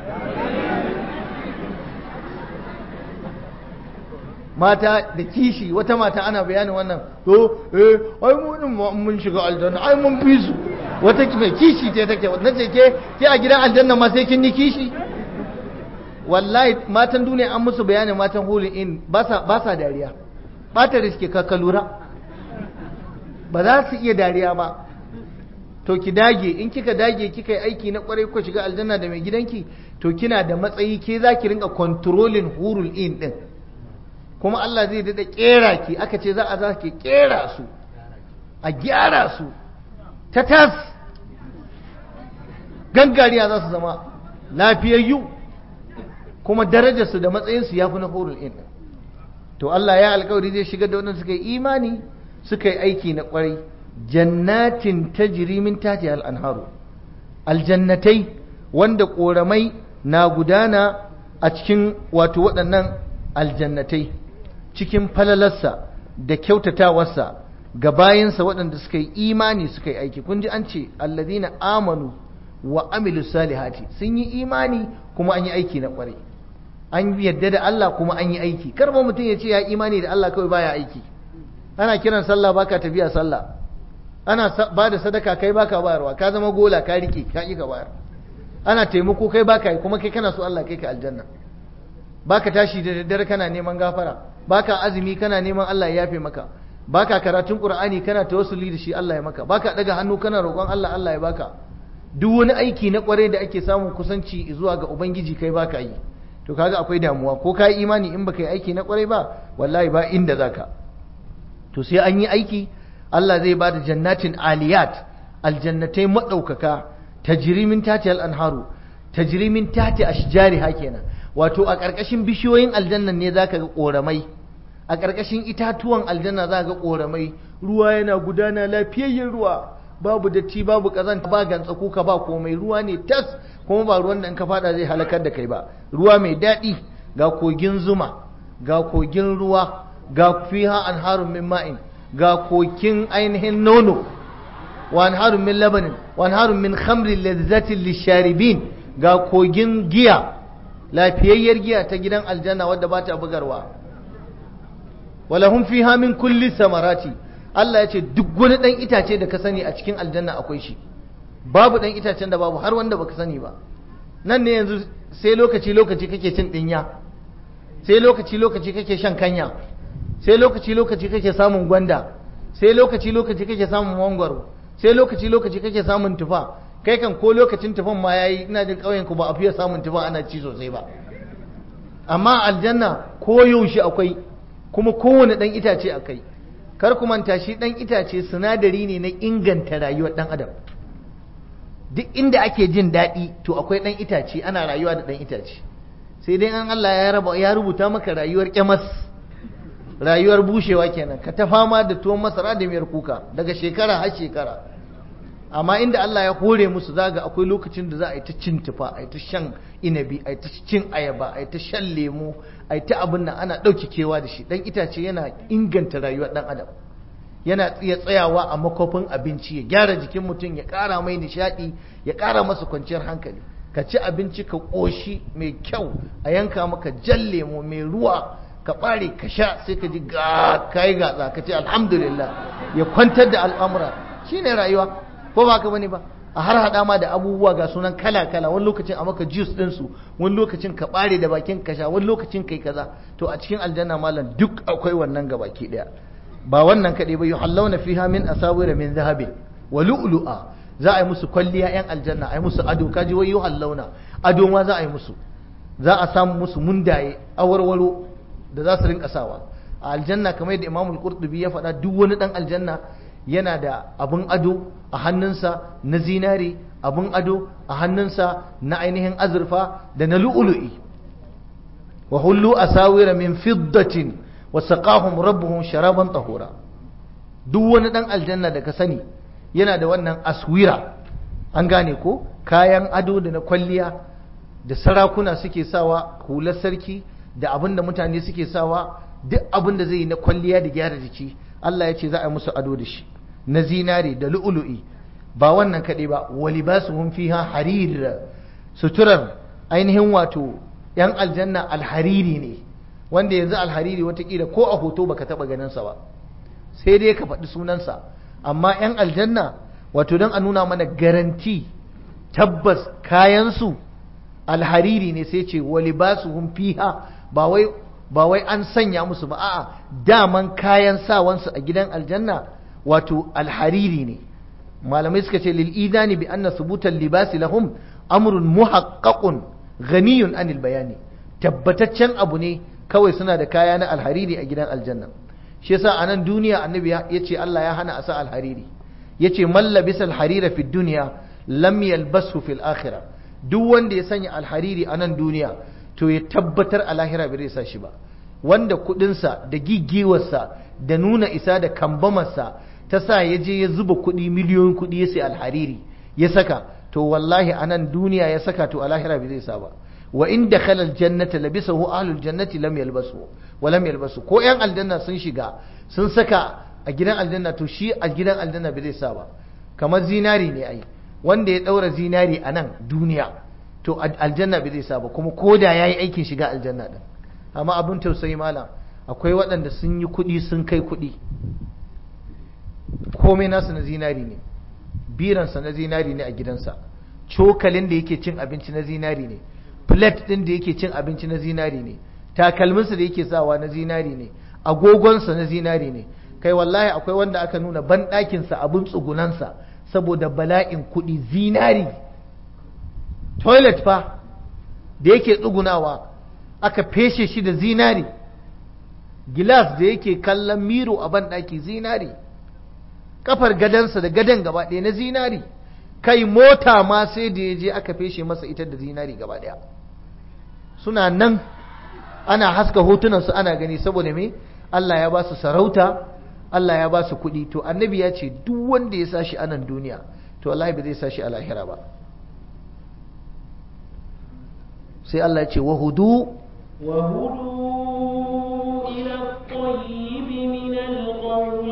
Mata da kishi, wata mata ana bayanin wannan, to ai mu mun shiga aljanna, ai mun fi su. Wata mai kishi ce take, wata ce ke a gidan aljanna ma sai kin yi kishi. Wallahi matan duniya an musu bayanin matan hulun in ba sa dariya, ɓata riske ka lura, ba za su iya dariya ba. To ki dage, in kika dage kika yi aiki na kwarai ko shiga aljanna da mai gidanki, to kina da matsayi, ke za ki rinka controlling hurul in din, kuma Allah zai daɗa ƙera ki. Aka ce za ki ƙera su, a gyara su ta tas, gangariya za su zama lafiyayyu, kuma darajarsu da matsayinsu ya fi na hurul in. To Allah ya alkawari zai shigar da waɗanda suka yi imani suka yi aiki na kwarai jannatin tajri min tahtiha al-anharu aljannatai wanda koramai na gudana a cikin wato waɗannan aljannatai cikin falalarsa da kyautatawarsa ga bayansa waɗanda suka yi imani suka yi aiki. Kun ji an ce alladhina amanu wa amilus salihati, sun yi imani kuma an yi aiki na kwarai, an yadda da Allah kuma an yi aiki. Kar ma mutum ya ce ya imani da Allah kawai baya aiki. Ana kiran sallah baka tafiya sallah, ana ba da sadaka kai baka bayarwa, ka zama gola ka rike ka ki ka bayar. Ana taimako kai baka yi kuma kai kana so Allah kai ka aljanna. Baka tashi da daddare kana neman gafara, baka azumi kana neman Allah ya yafe maka, baka karatun Qur'ani kana tawassuli da shi Allah ya maka, baka daga hannu kana roƙon Allah Allah ya baka. Duk wani aiki na kwarai da ake samun kusanci zuwa ga Ubangiji kai baka yi. To kaga akwai damuwa, ko ka yi imani in baka yi aiki na kwarai ba wallahi ba inda zaka. To sai an yi aiki, Allah zai bada jannatin aliyat, aljannatai madaukaka, tajri min tahti al-anharu, tajri min tahti ashjariha kenan. Wato a ƙarƙashin bishiyoyin aljannan ne zaka ga ƙoramai, a ƙarƙashin itatuwan aljanna zaka ga ƙoramai, ruwa yana gudana lafiyayyen ruwa, babu datti babu ƙazanta ba gantsa kuka ba komai, ruwa ne tas, kuma ba ruwan da in ka fada zai halakar da kai ba, ruwa mai daɗi, ga kogin zuma, ga kogin ruwa, ga fiha anharun min ma'in, ga kokin ainihin nono, wa anharun min labanin, wa anharun min khamrin lazzatin lisharibin, ga kogin giya, lafiyayyar giya ta gidan aljanna wadda ba ta bugarwa. Walahum fiha min kulli samarati, Allah ya ce duk wani ɗan itace da ka sani a cikin aljanna akwai shi, babu ɗan itacen da babu, har wanda baka sani ba. Nan ne yanzu sai lokaci kake cin ɗinya, sai lokaci kake shan kanya, sai lokaci kake samun gwanda, sai lokaci kake samun mangwaro, sai lokaci kake samun tufa. Kai kan ko lokacin tufan ma yayi, ina jin ƙauyen ku ba a fiye samun tufa ana ci sosai ba. Amma aljanna ko yaushe akwai, kuma kowane ɗan itace akai. Kar ku manta shi ɗan itace sinadari ne na inganta rayuwar ɗan adam. Duk inda ake jin daɗi to akwai ɗan itace, ana rayuwa da ɗan itace. Sai dai an Allah ya rubuta maka rayuwar ƙyamas, rayuwar bushewa kenan, ka ta fama da tuwon masara da miyar kuka daga shekara har shekara. Amma inda Allah ya hore musu zaga akwai lokacin da za a yi ta cin tufa, a yi ta shan inabi, a yi ta cin ayaba, a yi ta shan lemo, a yi ta abin nan ana ɗauki kewa da shi. Ɗan itace yana inganta rayuwar ɗan adam, yana iya tsayawa a makofin abinci, ya gyara jikin mutum, ya ƙara mai nishaɗi, ya ƙara masa kwanciyar hankali. Ka ci abinci ka ƙoshi mai kyau, a yanka maka jan lemo mai ruwa, ka ɓare ka sha, sai ka ji kayi gatsa, ka ce alhamdulillah, ya kwantar da al'amura. Shine rayuwa, ko ba ka bane ba? A har hada ma da abubuwa ga sunan kala-kala, wani lokacin a maka juice ɗinsu, wani lokacin ka ɓare da bakin ka sha, wani lokacin kai kaza. To a cikin aljanna malam duk akwai wannan gabaki ɗaya. Ba wannan kaɗai ba, yuhallawna fiha min asawira min zahabin wa lu'lu'a, za a yi musu kwalliya yan aljanna, a yi musu ado, kaji wai yuhallawna, ado ma za a yi musu, za a samu musu mundaye, awarwaro da za su rinka sawa a aljanna. Kamar yadda Imamul Qurtubi ya faɗa, duk wani ɗan aljanna yana da abun ado a hannunsa na zinari, abun ado a hannunsa na ainihin azurfa da na lu'ulu'i. wa hullu asawira min fiddatin wa saqahum rabbuhum sharaban tahura. Duk wani dan aljanna da ka sani yana da wannan aswira, an gane ko, kayan ado da na kwalliya da sarakuna suke sawa, hular sarki da abin da mutane suke sawa, duk abin da zai yi na kwalliya da gyara jiki Allah ya ce za a yi musu ado da shi na zinari da lu'ulu'i. Ba wannan kaɗai ba, walibasuhum fiha harir, suturar ainihin wato yan aljanna alhariri ne, wanda yanzu alhariri watakila ko a hoto baka taɓa ganinsa ba, sai dai ka faɗi sunansa. Amma yan aljanna wato don a nuna mana garanti, tabbas kayansu alhariri ne, sai ce walibasuhum fiha, ba wai an sanya musu ba, a'a daman kayan sawansu a gidan aljanna wato alhariri ne. Malamai suka ce lil idani bi anna thubutal libasi lahum amrun muhaqqaqun ghaniyun anil bayani, tabbataccen abu ne kawai suna da kaya na alhariri a gidan aljanna. Shi yasa a nan duniya annabi ya ce Allah ya hana a sa alhariri, yace man labisa alharira fi dunya lam yalbasu fil akhirah. Duk wanda ya sanya alhariri a nan duniya to ya tabbatar a lahira bai sa shi ba. wanda kudinsa da gigiwarsa da nuna isa da kambamarsa ta sa ya je ya zuba kudi, miliyoyin kudi ya sai alhariri ya saka, to wallahi a nan duniya ya saka, to a lahira bai zai sa ba. wa in dakhala aljannata labisahu ahlul jannati lam yalbasu wa lam yalbasu, ko yan aljanna sun shiga sun saka a gidan aljanna, to shi a gidan aljanna bai zai sa ba. kamar zinari ne ai, wanda ya daura zinari a nan duniya to aljanna bai zai sa ba, kuma koda yayi aikin shiga aljanna din. amma abin tausayi malam, akwai waɗanda sun yi kuɗi sun kai kuɗi, komai nasu na zinari ne, biransa na zinari ne a gidansa, cokalin da yake cin abinci na zinari ne, plate ɗin da yake cin abinci na zinari ne, takalminsa da yake sawa na zinari ne, agogonsa na zinari ne. kai wallahi akwai wanda aka nuna banɗakinsa abin tsugunansa saboda bala'in kuɗi zinari, toilet fa da yake tsugunawa aka feshe shi da zinari, gilas da yake kallon miro a banɗaki zinari, kafar gadansa da gadan gaba ɗaya na zinari, kai mota ma sai da ya je aka feshe masa ita da zinari gaba ɗaya. suna nan ana haska hotunansu ana gani, saboda me? Allah ya ba su sarauta, Allah ya ba su kuɗi. to annabi ya ce duk wanda ya sashi a nan duniya to wallahi ba zai sashi a lahira ba. sai Allah ya ce wahudu إلى الطيب من القول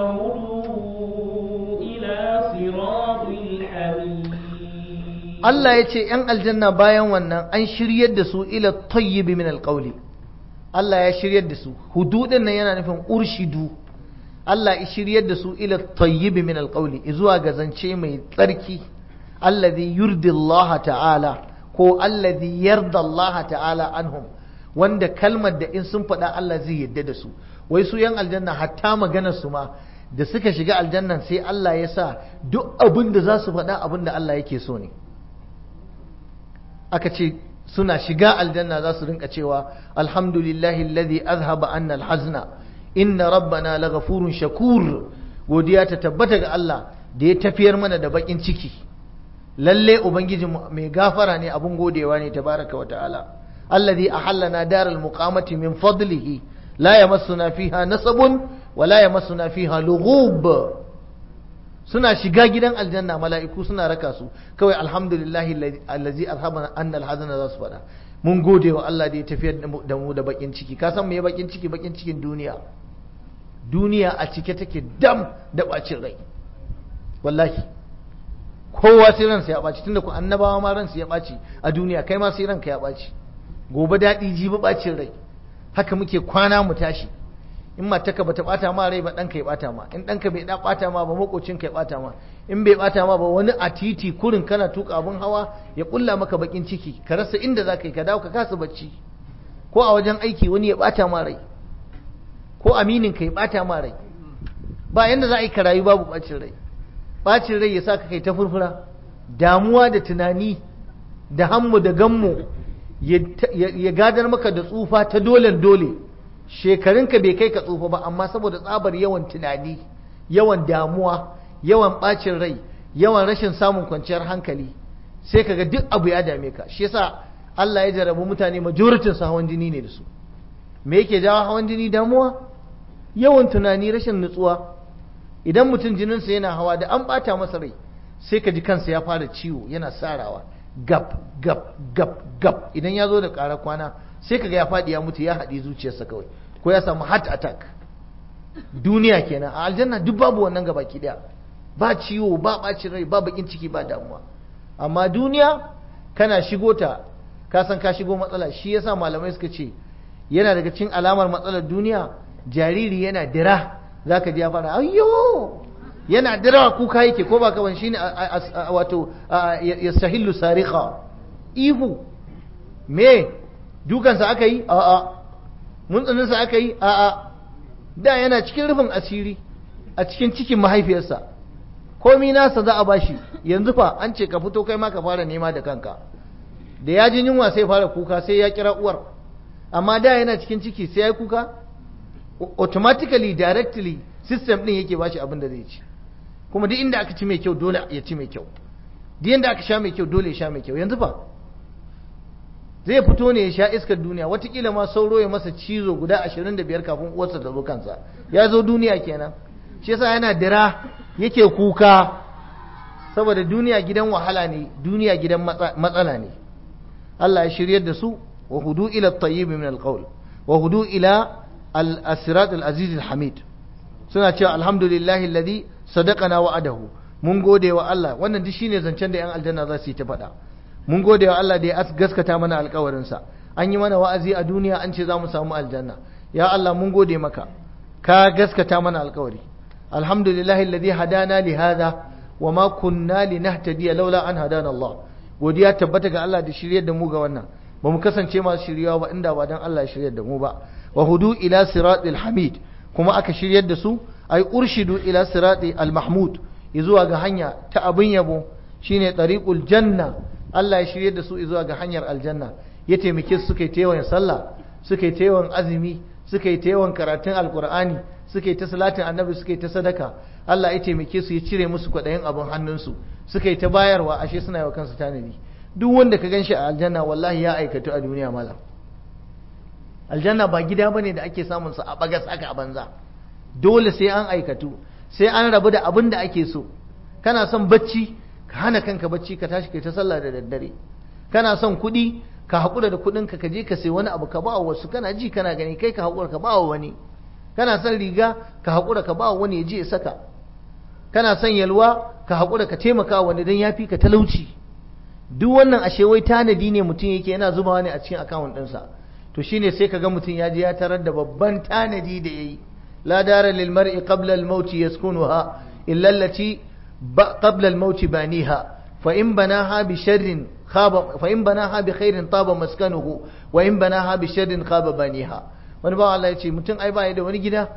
وهدوا إلى صراط الحميد. Allah ya ce ‘yan aljanna bayan wannan an shiryar da su ila tayyibi min alƙauli. Allah ya shiryar da su, hududin nan yana nufin urshidu. Allah ya shiryar da su ila tayyibi min alƙauli, zuwa ga zance mai tsarki, allazi yurdi Allah ta'ala ko allazi yarda Allah ta'ala anhum, wanda kalmar da in sun faɗa Allah zai yarda da su. wai su ‘yan aljanna hatta maganar su ma da suka shiga aljannan sai Allah ya sa duk abin da za su faɗa abin da Allah yake so ne. aka ce suna shiga aljanna za su rinka cewa alhamdulillahi alladhi azhaba anna alhazna inna rabbana laghafurun shakur, godiya ta tabbata ga Allah da ya tafiyar mana da bakin ciki, lalle ubangiji mai gafara ne, abun godewa ne tabaraka wa ta'ala. alladhi ahallana daral muqamati min fadlihi la yamassuna fiha nasabun wa la yamassuna fiha lughub. suna shiga gidan aljanna mala'iku suna raka su, kawai alhamdulillahi allazi azhaba anna alhazana za su faɗa, mun gode wa Allah da ya tafiyar da mu da bakin ciki. ka san me bakin ciki? bakin cikin duniya. duniya a cike take dam da bacin rai, wallahi kowa sai ransa ya ɓaci, tunda ku annabawa ma ransa ya ɓaci a duniya, kai ma sai ranka ya ɓaci. gobe daɗi jibi bacin rai, haka muke kwana mu tashi. in mataka bata bata ma rai ba, ɗanka ya bata ma, in ɗanka bai bata ma ba, makocinka ya bata ma, in bai bata ma ba wani a titi kurin kana tuka abin hawa ya kulla maka bakin ciki, ka rasa inda za ka yi, ka dawo ka kasa bacci. ko a wajen aiki wani ya bata ma rai, ko aminin ka ya bata ma rai, ba yanda za a yi ka rayu babu bacin rai. bacin rai ya sa ka kai ta furfura, damuwa da tunani da hammu da gammu ya gadar maka da tsufa ta dole. shekarunka bai kai ka tsufa ba, amma saboda tsabar yawan tunani, yawan damuwa, yawan bacin rai, yawan rashin samun kwanciyar hankali, sai kaga duk abu ya dame ka. shi yasa Allah ya jarabu mutane, majoritin su hawan jini ne da su. me yake jawo hawan jini? damuwa, yawan tunani, rashin nutsuwa. idan mutum jininsa yana hawa da an bata masa rai, sai ka ji kansa ya fara ciwo, yana sarawa gab gab gab gab. idan ya zo da ƙara kwana sai kaga ya faɗi ya mutu, ya haɗi zuciyarsa kawai, ko ya samu heart attack. duniya kenan. a aljanna duk babu wannan gabaki daya, ba ciwo, ba bacin rai, ba bakin ciki, ba damuwa. amma duniya kana shigo ta ka san ka shigo matsala. shi yasa malamai suka ce yana daga cikin alamar matsalar duniya, jariri yana dira, zaka ji ya fara ayyo, yana dira kuka yake, ko ba kawan shine wato yastahillu sarikha, ihu. me dukansa aka yi? a'a. muntsaninsa aka yi? a'a. da yana cikin rufin asiri a cikin cikin mahaifiyarsa, komi nasa za a bashi. yanzu fa an ce ka fito kai ma ka fara nema da kanka. da ya ji yunwa sai fara kuka, sai ya kira uwar. amma da yana cikin ciki sai ya yi kuka, automatically directly system din yake bashi abin da zai ci. kuma duk inda aka ci mai kyau dole ya ci mai kyau, duk inda aka sha mai kyau dole ya sha mai kyau. yanzu fa zai fito ne ya sha iskar duniya, watakila ma sauro ya masa cizo guda 25 kafin uwarsa ta zo kansa. Ya zo duniya kenan, shi yasa yana dira yake kuka, saboda duniya gidan wahala ne, duniya gidan matsala ne. Allah ya shiryar da su, wa hudu ila at-tayyib min al-qawl wa hudu ila al-sirat al-aziz al-hamid. Suna cewa alhamdulillahi alladhi sadaqana wa'adahu, mun gode wa Allah. Wannan duk shine zancen da yan aljanna za su yi ta faɗa. Mun gode wa Allah da ya gaskata mana alƙawarinsa. An yi mana wa'azi a duniya, an ce za mu samu aljanna. Ya Allah mun gode maka, ka gaskata mana alƙawari. Alhamdulillahi alladhi hadana li hadha wa ma kunna linahtadiya laula an hadana Allah. Godiya tabbata ga Allah da shiryar da mu ga wannan. Ba mu kasance masu shiryawa ba inda ba dan Allah ya shiryar da mu ba. Wa hudu ila siratil hamid, kuma aka shiryar da su, ay urshidu ila sirati al-mahmud, zuwa ga hanya ta abin yabo, shine tariqul janna. Allah ya shirye da su zuwa ga hanyar aljanna, ya taimake su, suka yi ta yawan sallah, suka yi ta yawan azumi, suka yi ta yawan karatun alkur'ani, suka yi ta salatin annabi, suka yi ta sadaka. Allah ya taimake su, ya cire musu kwaɗayin abin hannunsu, suka yi ta bayarwa, ashe suna yi wa kansu tanadi. Duk wanda ka ganshi a aljanna wallahi ya aikatu a duniya malam. Aljanna ba gida bane da ake samun sa a bagas haka a banza. Dole sai an aikatu, sai an rabu da abin da ake so. Kana son bacci, ka hana kanka bacci, ka tashi kai ta sallah da daddare. Kana son kuɗi, ka haƙura da kuɗinka, ka je ka sai wani abu ka ba wa wasu, kana ji kana gani, kai ka haƙura ka ba wa wani. Kana son riga, ka haƙura ka ba wa wani ya je ya saka. Kana son yalwa, ka haƙura ka taimaka wani don ya fi ka talauci. Duk wannan ashe wai tanadi ne mutum yake yana zubawa ne a cikin akawun ɗinsa. To shine sai ka ga mutum ya je ya tarar da babban tanadi da ya yi. La dara lil mar'i qabla al mauti yaskunuha illa allati qabla al mauti baniha fa in banaha bi sharrin khaba fa in banaha bi khairin taba maskanuhu wa in banaha bi sharrin khaba baniha. Wani ba Allah ya ce mutum ai ba da wani gida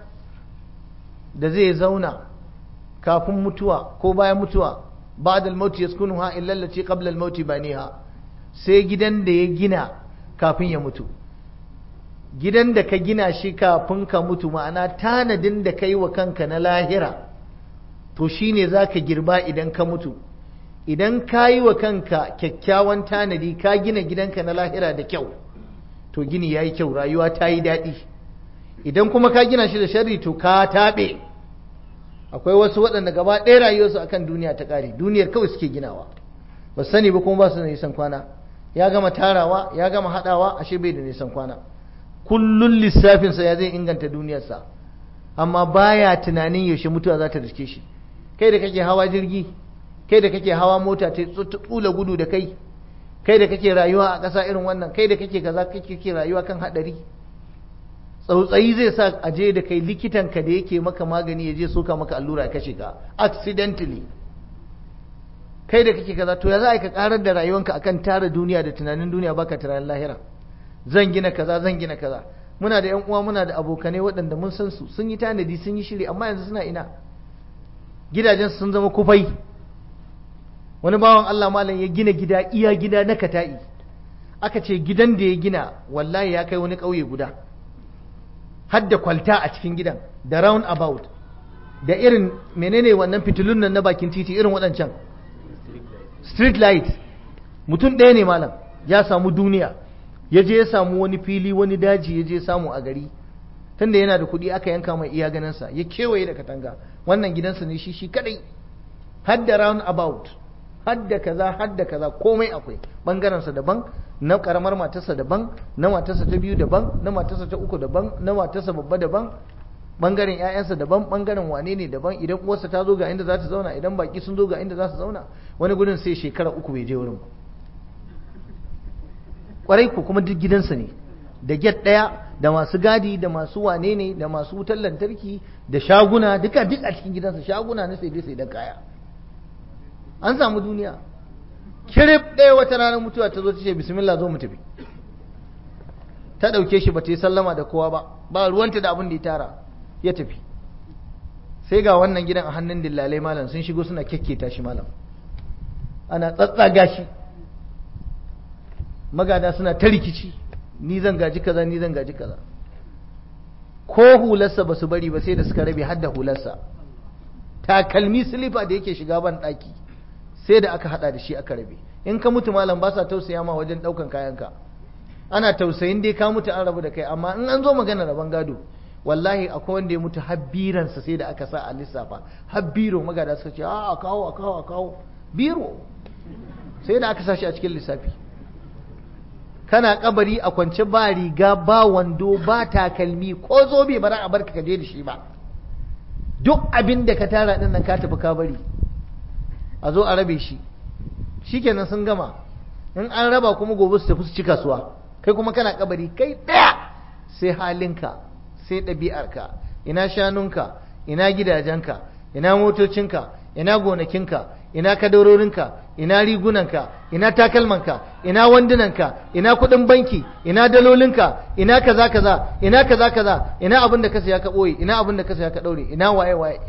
da zai zauna kafin mutuwa ko bayan mutuwa, ba'da al mauti yaskunuha illa allati qabla al mauti baniha, sai gidan da ya gina kafin ya mutu. Gidan da ka gina shi kafin ka mutu, ma'ana tanadin da ka yi wa kanka na lahira, to shi ne za ka girba idan ka mutu. Idan ka yi wa kanka kyakkyawan tanadi, ka gina gidanka na lahira da kyau, to gini ya yi kyau, rayuwa ta yi daɗi. Idan kuma ka gina shi da sharri, to ka taɓe. Akwai wasu waɗanda gaba ɗaya rayuwarsu akan duniya ta ƙare, duniyar kawai suke ginawa, ba sani ba kuma ba su da nisan kwana. Ya gama tarawa, ya gama haɗawa, ashe bai da nisan kwana. Kullun lissafinsa ya zai inganta duniyarsa, amma baya tunanin yaushe mutuwa za ta riske shi. Kai da kake hawa jirgi, kai da kake hawa mota ta tsula gudu da kai, kai da kake rayuwa a ƙasa irin wannan, kai da kake kaza, kake rayuwa kan haɗari. Tsautsayi zai sa a je da kai likitanka da yake maka magani ya je soka maka allura ya kashe ka accidentally. Kai da kake kaza, to ya za a ka karar da rayuwanka akan tara duniya da tunanin duniya, baka tunanin lahira. Zan gina kaza, zan gina kaza. Muna da ƴan uwa, muna da abokanai waɗanda mun san su, sun yi tanadi, sun yi shiri, amma yanzu suna ina? Gidajen sun zama kufai. Wani bawan Allah malam ya gina gida, iya gida na kata'i. Aka ce gidan da ya gina wallahi ya kai wani ƙauye guda. Har da kwalta a cikin gidan, da round about, da irin menene wannan fitilun nan na bakin titi, irin waɗancan street light. Mutum ɗaya ne malam ya samu duniya, ya je ya samu wani fili, wani daji ya je samu a gari, tunda yana da kuɗi aka yanka mai iya ganinsa, ya kewaye da katanga. Wannan gidansa ne shi kadai, har da round about, har da kaza, komai akwai. Bangarensa daban, na karamar matarsa daban, na matarsa ta biyu daban, na matarsa ta uku daban, na matarsa babba daban, bangaren ƴaƴansa daban, bangaren wane ne daban. Idan uwarsa ta zo ga inda za ta zauna, idan baki sun zo ga inda za su zauna. Wani gudun sai shekara 3 bai je wurin ba. Kwarai ko kuma duk gidansa ne, da get ɗaya, da masu gadi, da masu wane ne, da masu wutar lantarki, da shaguna, duk a cikin gidansa, shaguna na sai dai kaya. An samu duniya. Kirif ɗaya wata ranar mutuwa ta zo ta ce bismillah zo mu tafi. Ta ɗauke shi ba ta yi sallama da kowa ba ruwanta da abin da ya tara, ya tafi. Sai ga wannan gidan a hannun dillalai malam sun shigo suna kyakketa shi malam, ana tsatsaga shi. Magada suna ta rikici, ni zan gaji kaza, ni zan gaji kaza. Ko hularsa ba su bari ba, sai da suka rabe har da hularsa. Takalmi silifa da yake shiga ban ɗaki, sai da aka hada da shi aka rabe. In ka mutu malam ba sa tausaya ma wajen daukan kayanka, ana tausayin dai ka mutu an rabu da kai, amma in an zo magana rabon gado wallahi akwai wanda ya mutu habbiransa sai da aka sa a lissafa, habbiro magada suka ce a kawo biro sai da aka sa shi a cikin lissafi. kana kabari a kwance ba riga ba wando ba takalmi ko zobe ba za a barka ka je da shi ba, duk abin da ka tara din nan ka tafi ka bari, a zo a rabe shi shikenan sun gama. in an raba kuma gobe su tafi su ci kasuwa, kai kuma kana kabari kai daya, sai halinka sai ɗabi'arka, ina shanunka, ina gidajenka, ina motocinka, ina gonakinka, ina kadarorinka, ina rigunanka, ina takalmanka, ina wandunanka, ina kudin banki, ina dalolinka, ina kaza kaza, ina kaza kaza, ina abin da ka saya ka boye, ina abin da ka saya ka daure, ina waye waye,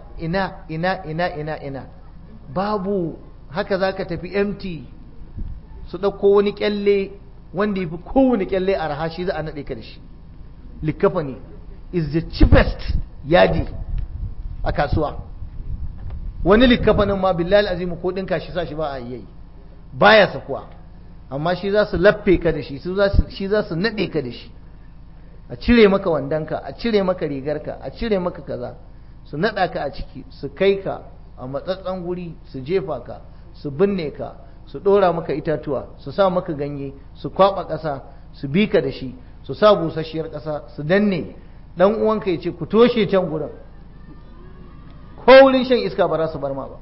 ina babu. haka zaka tafi empty, su dauko wani kyalle wanda yafi kowane kyalle arha shi za a nade ka da shi. Likafani is the cheapest yadi a kasuwa. wani likafanin ma billahi azimu ko dinka shi sa shi ba a yi, baya sakuwa, amma shi za su laffe ka da shi, shi za su nade ka da shi, a cire maka wandanka, a cire maka rigarka, a cire maka kaza, su nada ka a ciki, su kai ka a matsatsan guri, su jefa ka, su binne ka, su dora maka itatuwa, su sa maka ganye, su kwaba ƙasa, su bi ka da shi, su sa busasshiyar ƙasa, su danne. dan uwanka ya ce ku toshe can gurin, ko wurin shan iska ba za su bar ma ba.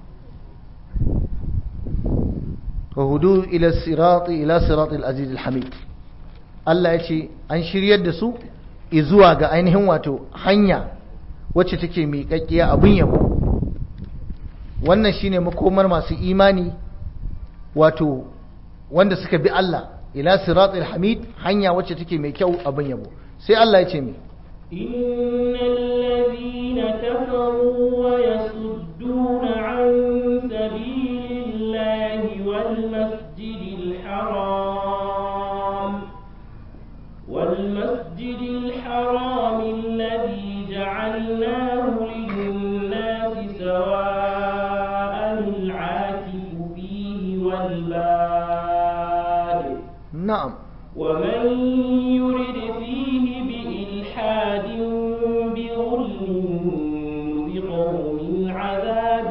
wa hudu ila siratil aziz al-hamid. Allah ya ce an shiryar da su zuwa ga ainihin wato hanya wacce take miƙaƙƙiya abin yabo. wannan shine makomar masu imani, wato wanda suka bi Allah, ila siratil hamid, hanya wacce take mai kyau abin yabo. sai Allah ya ce mi innal ladhina kafaru wa yasudduna an sabilillahi wal masjidil haram alladhi ja'alnahu lin-nasi sawa'an al-'akifu fihi wal bad. na'am. ومن يرد فيه بإلحاد بظلم نذقه من عذاب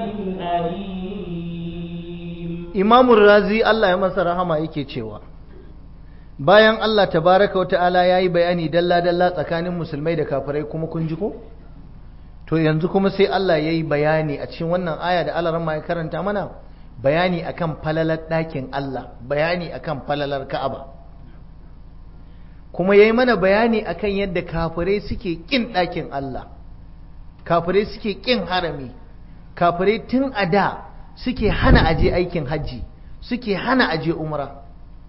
أليم. إمام الرازي الله يمسى رحمه yake cewa bayan Allah tabaraka wata'ala yayi bayani dalla dalla tsakanin musulmai da kafirai, kuma kun ji ko, to yanzu kuma sai Allah yayi bayani a cikin wannan aya da Allah ya karanta mana, bayani akan falalar ɗakin Allah, bayani akan falalar Ka'aba, kuma ya yi mana bayani akan yadda kafirai suke ƙin ɗakin Allah, kafirai suke ƙin harami, kafirai tun a da suke hana aje aikin hajji, suke hana aje umra.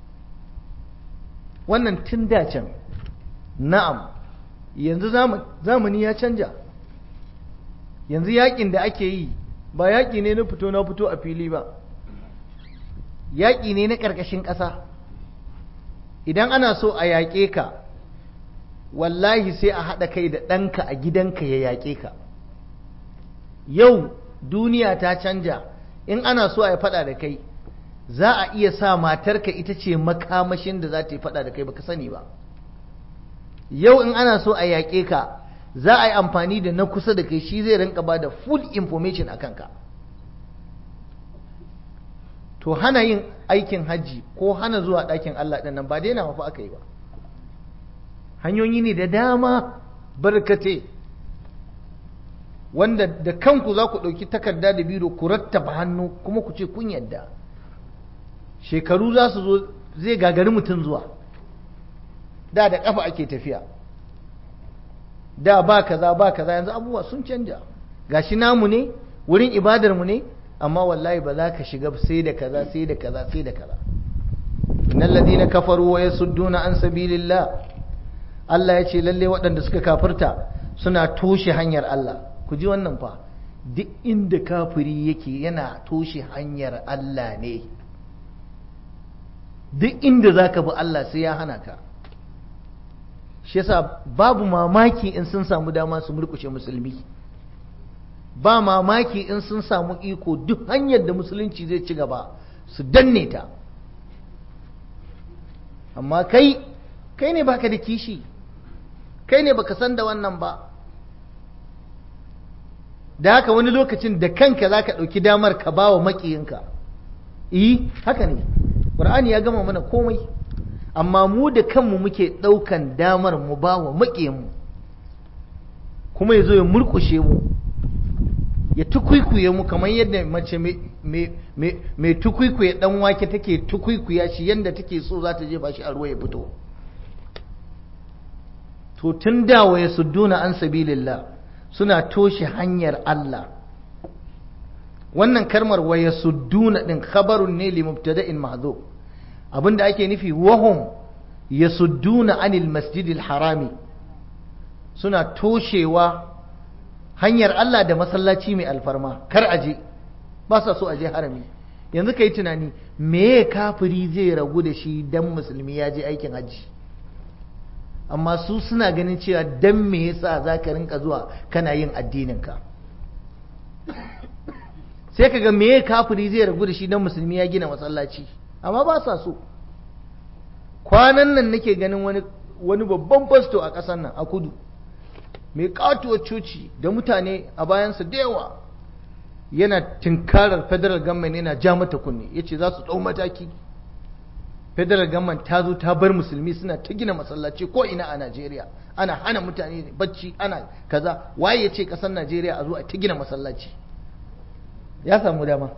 wannan tun da can. na'am, yanzu zamani ya canja, yanzu yaƙin da ake yi ba yaƙi ne na fito na fito a fili ba, yaƙi ne na ƙarƙashin ƙasa. idan ana so a yaƙe ka, wallahi sai a haɗa kai da ɗanka a gidanka ya yaƙe ka. yau duniya ta canja, in ana so a yi faɗa da kai, za a iya sa matarka ita ce makamashin da za ta yi faɗa da kai baka sani ba. yau in ana so a yaƙe ka, za a yi amfani da na kusa da kai, shi zai rinka ba da full information a kanka. to hana yin aikin hajji ko hana zuwa ɗakin Allah ɗin nan ba daina mafi aka yi ba, hanyoyi ne da dama barkate, wanda da kanku za ku ɗauki takarda da biro ku rattaba hannu kuma ku ce kun yadda. shekaru za su zo zai gagari mutum zuwa, da ƙafa ake tafiya, da ba kaza ba kaza, yanzu abubuwa sun canja, gashi namu ne, wurin ibadarmu ne, amma wallahi ba za ka shiga sai da kaza sai da kaza sai da kaza. innal ladina kafaru wa yasudduna an sabilillah, Allah ya ce lalle waɗanda suka kafirta suna toshe hanyar Allah. ku ji wannan fa, duk inda kafiri yake yana toshe hanyar Allah ne, duk inda zaka bi Allah sai ya hana ka. shi yasa babu mamaki in sun samu dama su murkushe musulmi, ba mamaki in sun samu iko duk hanyar da musulunci zai ci gaba su danne ta. amma kai kai ne baka da kishi, kai ne baka san da wannan ba. Da haka wani lokacin da kanka za ka ɗauki damar ka ba wa maƙiyinka. Haka ne, ƙur'ani ya gama mana komai, amma mu da kanmu muke ɗaukan damar mu ba wa maƙiyinmu, kuma ya zo ya murƙushe mu, ya tukwikwiye mu kamar yadda mace mai tukwikwiye ɗan wake take tukwikwiya shi yadda take so za ta jefa shi a ruwa ya fito. To tun da wa ya sudduna an sabilillah, suna toshe hanyar Allah. Wannan kalmar wa ya sudduna din khabarun ne li mubtada'in mahdhuf. Abinda ake nufi wahum yasudduna anil masjidil harami, suna toshewa hanyar Allah da masallaci mai alfarma, kar aje, ba sa so aje harami. Yanzu kai tunani, me kafiri zai ragu da shi dan musulmi ya je aikin hajji? Amma su suna ganin cewa dan me yasa zaka rinka zuwa kana yin addininka? Sai kaga me kafiri zai ragu da shi dan musulmi ya gina masallaci, amma ba sa so. Kwanan nan nake ganin wani babban fasto a ƙasar nan a kudu, mai katuwar coci da mutane a bayansa da yawa, yana tinkarar federal government, yana ja mata kunne, yace za su ɗau mataki. Federal government ta zo ta bar musulmi suna ta gina masallaci ko ina a Najeriya, ana hana mutane bacci, ana kaza. Waye ya ce ƙasar Najeriya a zo a ta gina masallaci? Ya samu dama,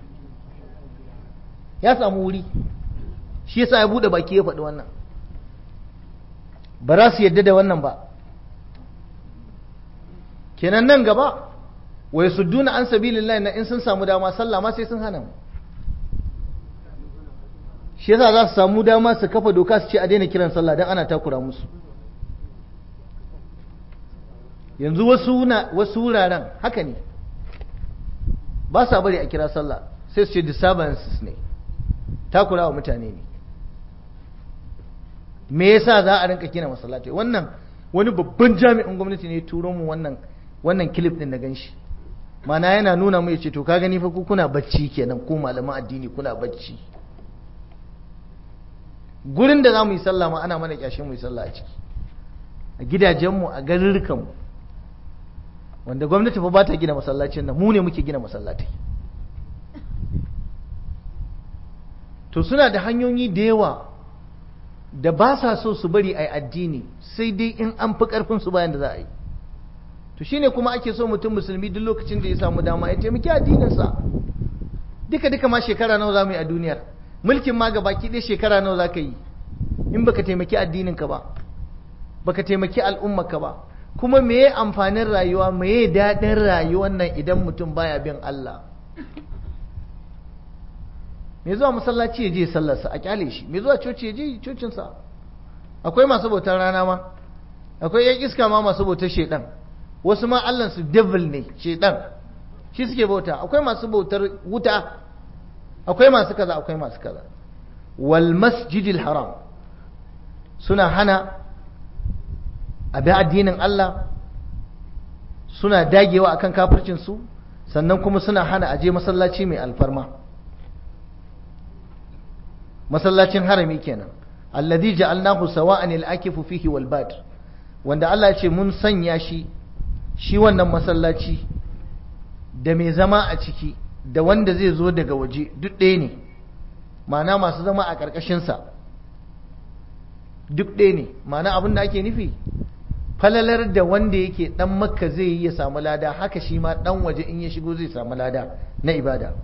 ya samu wuri, shi yasa ya bude baki ya faɗi wannan. Ba za su yadda da wannan ba. Kenan nan gaba wa yasudduna an sabilillah, na in sun samu dama sallah ma sai sun hana mu. Shi yasa za su samu dama su kafa doka su ce a daina kiran sallah dan ana takura musu. Yanzu wasu wuraren haka ne, ba sa bari a kira sallah, sai su ce disturbances ne, takura wa mutane ne. Me yasa za a rinka kina masallatai? Wannan wani babban jami'in gwamnati ne turo mu wannan clip din da ganshi. Mana yana nuna mu yace to ka gani fa ku kuna bacci kenan, ku malaman addini kuna bacci. Gurin da za mu yi sallah ma ana mana kyashin mu yi sallah a ciki, a gidajenmu, a garurrukanmu, wanda gwamnati fa ba ta gina masallacin nan, mu ne muke gina masallatai. To suna da hanyoyi da yawa da ba sa so su bari a yi addini, sai dai in an fi ƙarfin su bayan da za a yi. To shine kuma ake so mutum musulmi duk lokacin da ya samu dama ya taimaki addininsa. Duka ma shekara nawa za mu yi a duniyar? Mulkin ma gabaki ɗaya shekara nawa za ka yi in baka taimaki addininka ba, baka taimaki al'ummarka ba? Kuma meye amfanin rayuwa, meye daɗin rayuwar nan idan mutum baya bin Allah? Me zuwa masallaci ya je sallarsa a kyale shi, me zuwa coci ya je cocinsa. Akwai masu bautar rana ma, akwai yan iska ma masu bautar shedan, wasu ma allansu devil ne, shedan shi suke bauta. Akwai masu bautar wuta, akwai masu kaza, akwai masu kaza. Wal masjidil haram, suna hana abi addinin Allah, suna dagewa akan kafircin su, sannan kuma suna hana aje masallaci mai alfarma, masallacin harami kenan. Alladhi ja'alnahu sawa'an al-akifu fihi wal bad, wanda Allah ya ce mun sanya shi wannan masallaci da mai zama a ciki da wanda zai zo daga waje duk ɗaya ne. Ma'ana masu zama a ƙarƙashinsa duk ɗaya ne. Ma'ana abin da ake nufi, falalar da wanda yake ɗan Makka zai yi ya samu lada, haka shi ma ɗan waje in ya shigo zai samu lada na ibada.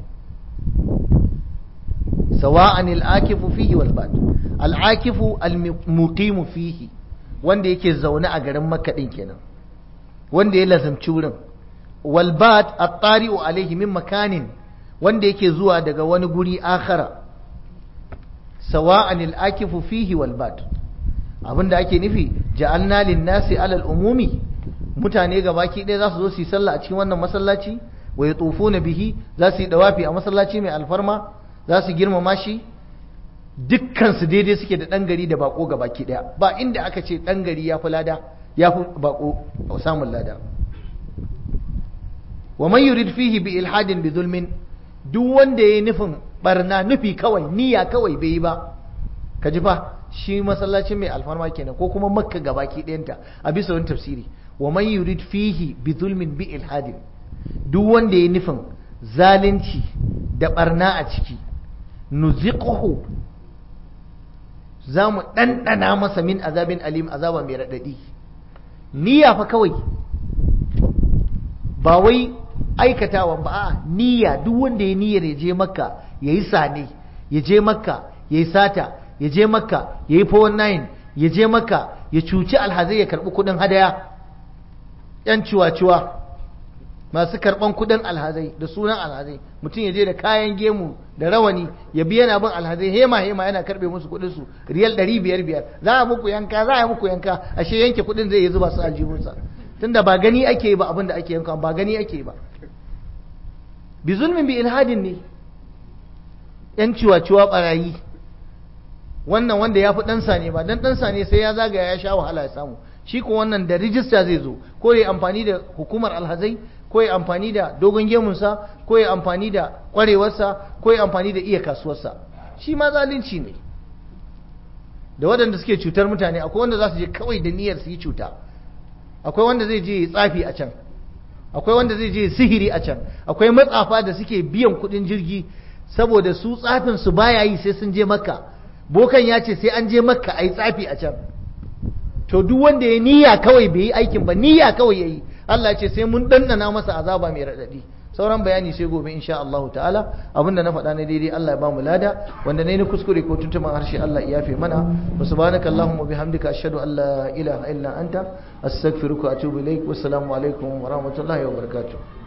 sawa'an al-akifu fihi wal bad. Al-akifu al-muqimu fihi, wanda yake zaune a garin Makka din kenan, wanda ya lazamci wurin. Wal bad at-tari'u alayhi min makanin, wanda yake zuwa daga wani guri akhara. Sawa'an al-akifu fihi wal bad, abinda ake nufi ja'alna lin-nasi 'ala al-umumi, mutane gabaki ɗaya za su zo su yi sallah a cikin wannan masallaci, wa yatufuna bihi, za su yi dawafi a masallaci mai alfarma, za su girmama shi. Dukkan su daidai suke da ɗan gari da bako gabaki ɗaya, ba inda aka ce ɗan gari ya fi lada, ya fi bako samun lada. Wa man yurid fihi bi ilhadin bi zulmin, duk wanda yayi nufin barna, nufi kawai, niyya kawai bai yi ba, ka ji fa, shi masallacin mai alfarma kenan ko kuma makka gabaki ɗayanta a bisa wani tafsiri wa man yurid fihi bi zulmin bi ilhadin duk wanda ya nufin zalunci da barna a ciki nuziquhu za mu ɗanɗana masa min azabin alim azaba mai raɗaɗi niyya fa kawai ba wai aikatawa ba a niyya duk wanda ya niyyar ya je makka ya yi sane ya je makka ya yi sata ya je makka ya yi 419 ya je makka ya cuci alhazai ya karɓi kuɗin hadaya yan ciwa-ciwa masu karɓan kuɗin alhazai da sunan alhazai mutum ya je da kayan gemu da rawani ya biya na bin alhazai hema yana karɓe musu kuɗin su riyal 500 za a muku yanka ashe yanke kuɗin zai yi zuba su aljihunsa tunda ba gani ake yi ba abin da ake yanka ba gani ake yi ba bi zulmin bi ilhadin ne yan ciwa-ciwa barayi wannan wanda ya fi ɗansa ne ba dan ɗansa ne sai ya zagaya ya sha wahala ya samu shi ko wannan da rijista zai zo ko ya amfani da hukumar alhazai ko ya amfani da dogon gemunsa ko ya amfani da ƙwarewarsa ko ya amfani da iya kasuwarsa shi ma zalunci ne da waɗanda suke cutar mutane akwai wanda za su je kawai da niyyar su yi cuta akwai wanda zai je tsafi a can akwai wanda zai je sihiri a can akwai matsafa da suke biyan kuɗin jirgi saboda su tsafin su baya yi sai sun je makka bokan ya ce sai an je makka a yi tsafi a can to duk wanda ya niyya kawai bai yi aikin ba niyya kawai ya yi Allah ce sai mun ɗanɗana masa azaba mai raɗaɗi sauran bayani sai gobe insha Allah ta'ala abinda na faɗa na daidai Allah ya ba mu lada wanda ne kuskure ko tuntuman harshe Allah ya yafe mana wa subhanaka allahumma bihamdika ashhadu an la ilaha illa anta astaghfiruka wa atubu ilaik wassalamu alaikum wa rahmatullahi wa barakatuh